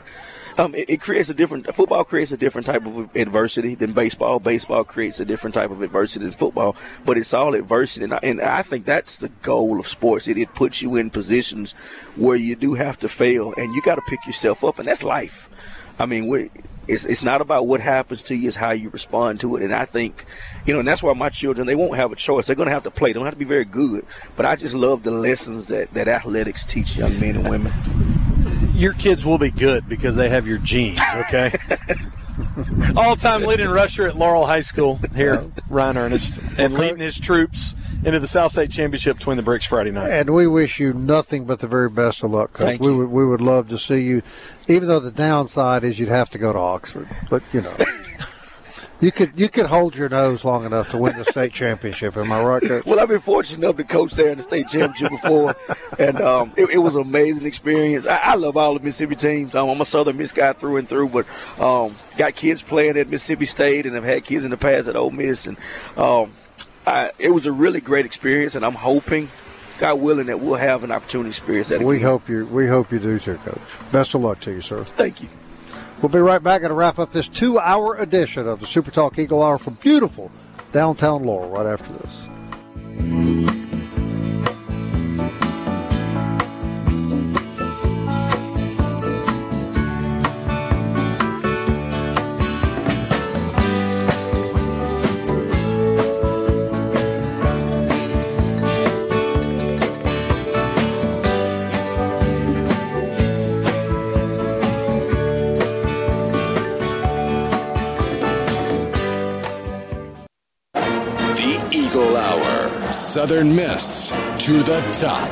Football creates a different type of adversity than baseball. Baseball creates a different type of adversity than football, but it's all adversity. And I think that's the goal of sports. It puts you in positions where you do have to fail, and you got to pick yourself up, and that's life. it's not about what happens to you, it's how you respond to it. And I think, and that's why my children, they won't have a choice. They're going to have to play. They don't have to be very good. But I just love the lessons that athletics teach young men and women. Your kids will be good because they have your genes, okay? All-time leading rusher at Laurel High School here, Ryan Ernest, and leading his troops into the South State Championship between the Bricks Friday night. And we wish you nothing but the very best of luck, Coach. Thank you. We would love to see you, even though the downside is you'd have to go to Oxford. But, you could hold your nose long enough to win the state championship. Am I right, Coach? Well, I've been fortunate enough to coach there in the state championship before, and it was an amazing experience. I love all the Mississippi teams. I'm a Southern Miss guy through and through, but got kids playing at Mississippi State and have had kids in the past at Ole Miss, and it was a really great experience, and I'm hoping, God willing, that we'll have an opportunity to experience that again. We hope you do too, Coach. Best of luck to you, sir. Thank you. We'll be right back and wrap up this 2-hour edition of the Super Talk Eagle Hour from beautiful downtown Laurel right after this. Southern Miss to the top.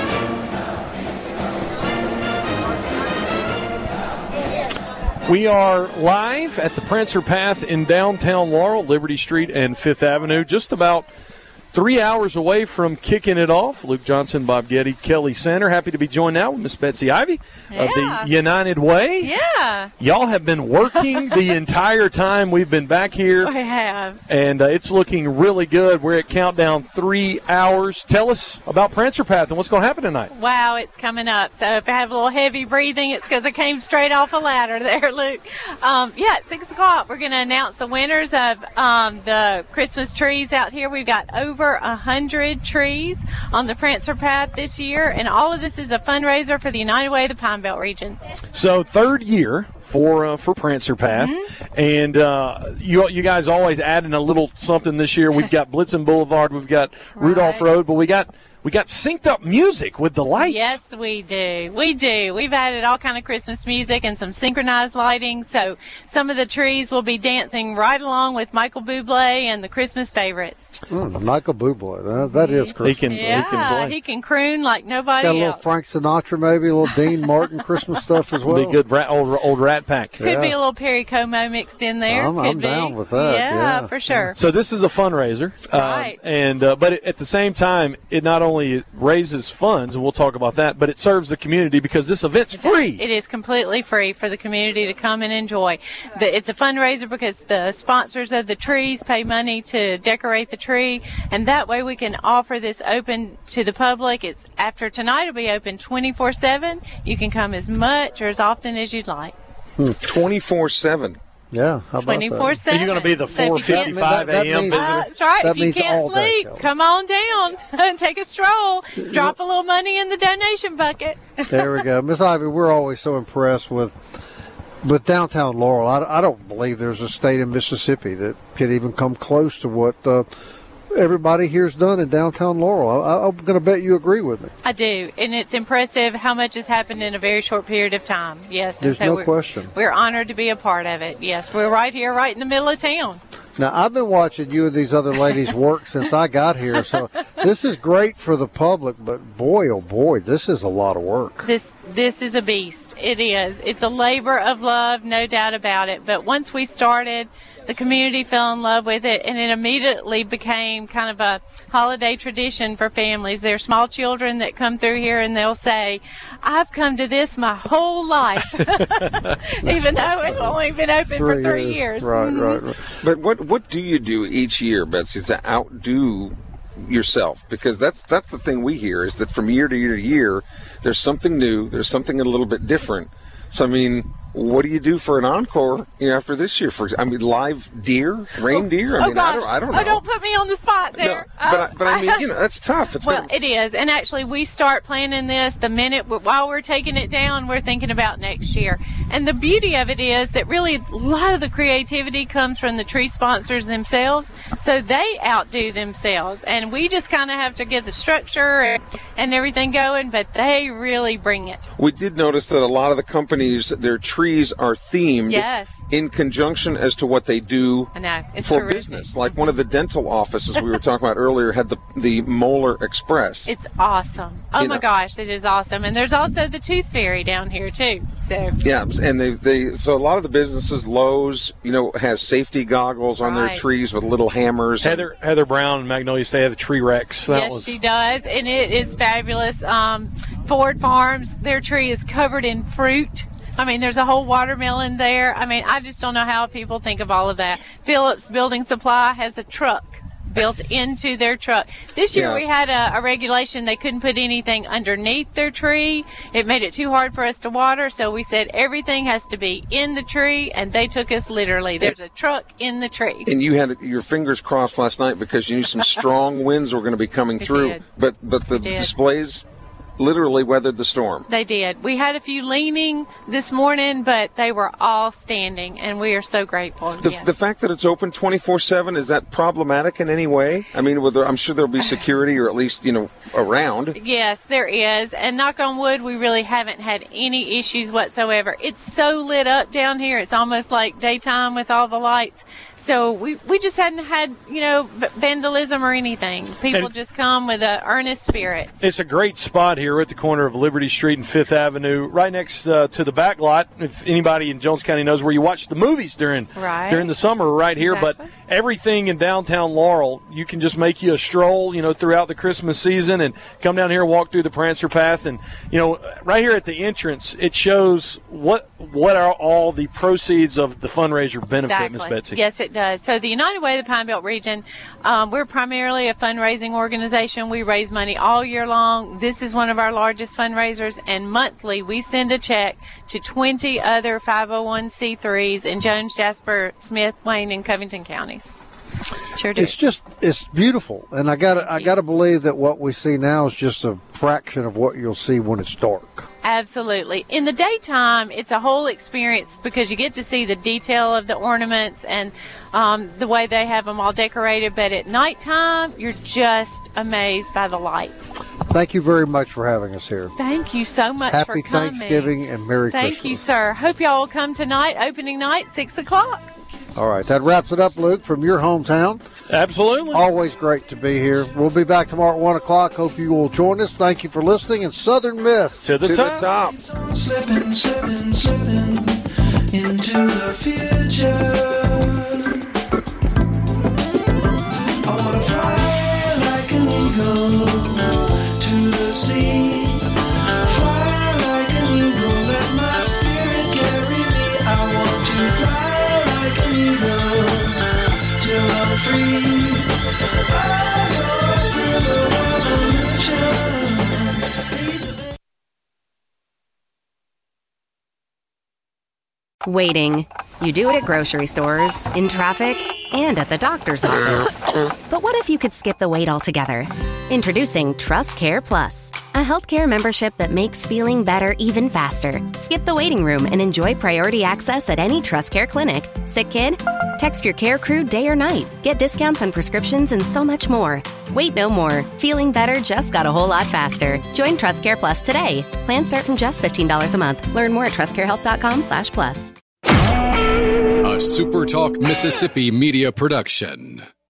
We are live at the Prancer Path in downtown Laurel, Liberty Street and Fifth Avenue, just about 3 hours away from kicking it off. Luke Johnson, Bob Getty, Kelly Sander. Happy to be joined now with Miss Betsy Ivy of the United Way. Yeah. Y'all have been working the entire time we've been back here. We have. And it's looking really good. We're at countdown 3 hours. Tell us about Prancer Path and what's going to happen tonight. Wow, it's coming up. So if I have a little heavy breathing, it's because I came straight off a ladder there, Luke. At 6 o'clock, we're going to announce the winners of the Christmas trees out here. We've got over 100 trees on the Prancer Path this year, and all of this is a fundraiser for the United Way of the Pine Belt region. So third year for Prancer Path, and you guys always adding a little something this year. We've got Blitzen Boulevard, we've got Rudolph Road, but we got synced up music with the lights. Yes, we do. We've added all kind of Christmas music and some synchronized lighting. So some of the trees will be dancing right along with Michael Bublé and the Christmas favorites. Michael Bublé, that is Christmas. He can croon like nobody got a little else. Frank Sinatra, maybe a little Dean Martin Christmas stuff as well. Be good old Rat Pack. Could be a little Perry Como mixed in there. I'm down with that. Yeah, for sure. So this is a fundraiser, right? But at the same time, it not only raises funds, and we'll talk about that, but it serves the community because this event's free. It is completely free for the community to come and enjoy. It's a fundraiser because the sponsors of the trees pay money to decorate the tree, and that way we can offer this open to the public. It's after tonight, it'll be open 24/7. You can come as much or as often as you'd like. 24/7. Yeah, how about 24/7. Are you going to be the 4:55 a.m. visitor? That's right. If you can't sleep, come on down and take a stroll. Drop a little money in the donation bucket. There we go. Miss Ivy, we're always so impressed with downtown Laurel. I don't believe there's a state in Mississippi that could even come close to what everybody here's done in downtown Laurel. I'm going to bet you agree with me. I do, and it's impressive how much has happened in a very short period of time. Yes, there's no question. We're honored to be a part of it. Yes, we're right here, right in the middle of town. Now, I've been watching you and these other ladies work since I got here, so this is great for the public, but boy, oh boy, this is a lot of work. This is a beast. It is. It's a labor of love, no doubt about it. But once we started, the community fell in love with it, and it immediately became kind of a holiday tradition for families. There are small children that come through here, and they'll say, I've come to this my whole life, even though it's only been open for 3 years. Right. But what do you do each year, Betsy, to outdo yourself? Because that's the thing we hear, is that from year to year to year, there's something new, there's something a little bit different. So, I mean, what do you do for an encore after this year? Live deer, reindeer? I don't know. Oh, don't put me on the spot there. No, but I mean, that's tough. It is. And actually, we start planning this the minute while we're taking it down, we're thinking about next year. And the beauty of it is that really a lot of the creativity comes from the tree sponsors themselves. So they outdo themselves. And we just kind of have to get the structure and everything going, but they really bring it. We did notice that a lot of the companies, their trees are themed in conjunction as to what they do for terrific. Business. Like one of the dental offices we were talking about earlier had the Molar Express. It's awesome. Oh my gosh, it is awesome. And there's also the Tooth Fairy down here too. So yeah, and so a lot of the businesses, Lowe's, has safety goggles on their trees with little hammers. Heather Brown and Magnolia State have the tree wrecks. She does, and it is fabulous. Ford Farms, their tree is covered in fruit. I mean, there's a whole watermelon there. I mean, I just don't know how people think of all of that. Phillips Building Supply has a truck built into their truck. This year we had a regulation they couldn't put anything underneath their tree. It made it too hard for us to water, so we said everything has to be in the tree, and they took us literally. There's a truck in the tree. And you had your fingers crossed last night because you knew some strong winds were going to be coming through. But the displays literally weathered the storm. They did. We had a few leaning this morning, but they were all standing, and we are so grateful. The fact that it's open 24/7, is that problematic in any way? I mean, I'm sure there'll be security or at least, around. Yes, there is. And knock on wood, we really haven't had any issues whatsoever. It's so lit up down here. It's almost like daytime with all the lights. So we just hadn't had, vandalism or anything. People just come with an earnest spirit. It's a great spot here at the corner of Liberty Street and 5th Avenue, right next to the back lot. If anybody in Jones County knows where you watch the movies during the summer, right here. Exactly. But everything in downtown Laurel, you can just make you a stroll, throughout the Christmas season and come down here and walk through the Prancer Path. And, right here at the entrance, it shows what are all the proceeds of the fundraiser benefit, Miss Betsy. Yes, it does. So the United Way of the Pine Belt region, we're primarily a fundraising organization. We raise money all year long. This is one of our largest fundraisers, and monthly we send a check to 20 other 501c3s in Jones, Jasper, Smith, Wayne, and Covington counties. Sure do. It's beautiful, and I gotta believe that what we see now is just a fraction of what you'll see when it's dark. Absolutely. In the daytime, it's a whole experience because you get to see the detail of the ornaments and the way they have them all decorated. But at nighttime, you're just amazed by the lights. Thank you very much for having us here. Thank you so much for coming. Happy Thanksgiving and Merry Christmas. Thank you, sir. Hope y'all will come tonight, opening night, 6 o'clock. All right, that wraps it up, Luke, from your hometown. Absolutely. Always great to be here. We'll be back tomorrow at 1 o'clock. Hope you will join us. Thank you for listening. And Southern Miss. To the top. Slipping into the future. I want to fly like an eagle to the sea. Fly like an eagle, let my spirit carry me. I want to fly till I'm free. I go through the revolution. Waiting. You do it at grocery stores, in traffic, and at the doctor's office. But what if you could skip the wait altogether? Introducing TrustCare Plus, a healthcare membership that makes feeling better even faster. Skip the waiting room and enjoy priority access at any TrustCare clinic. Sick kid? Text your care crew day or night. Get discounts on prescriptions and so much more. Wait no more. Feeling better just got a whole lot faster. Join TrustCare Plus today. Plans start from just $15 a month. Learn more at trustcarehealth.com/plus. A SuperTalk Mississippi media production.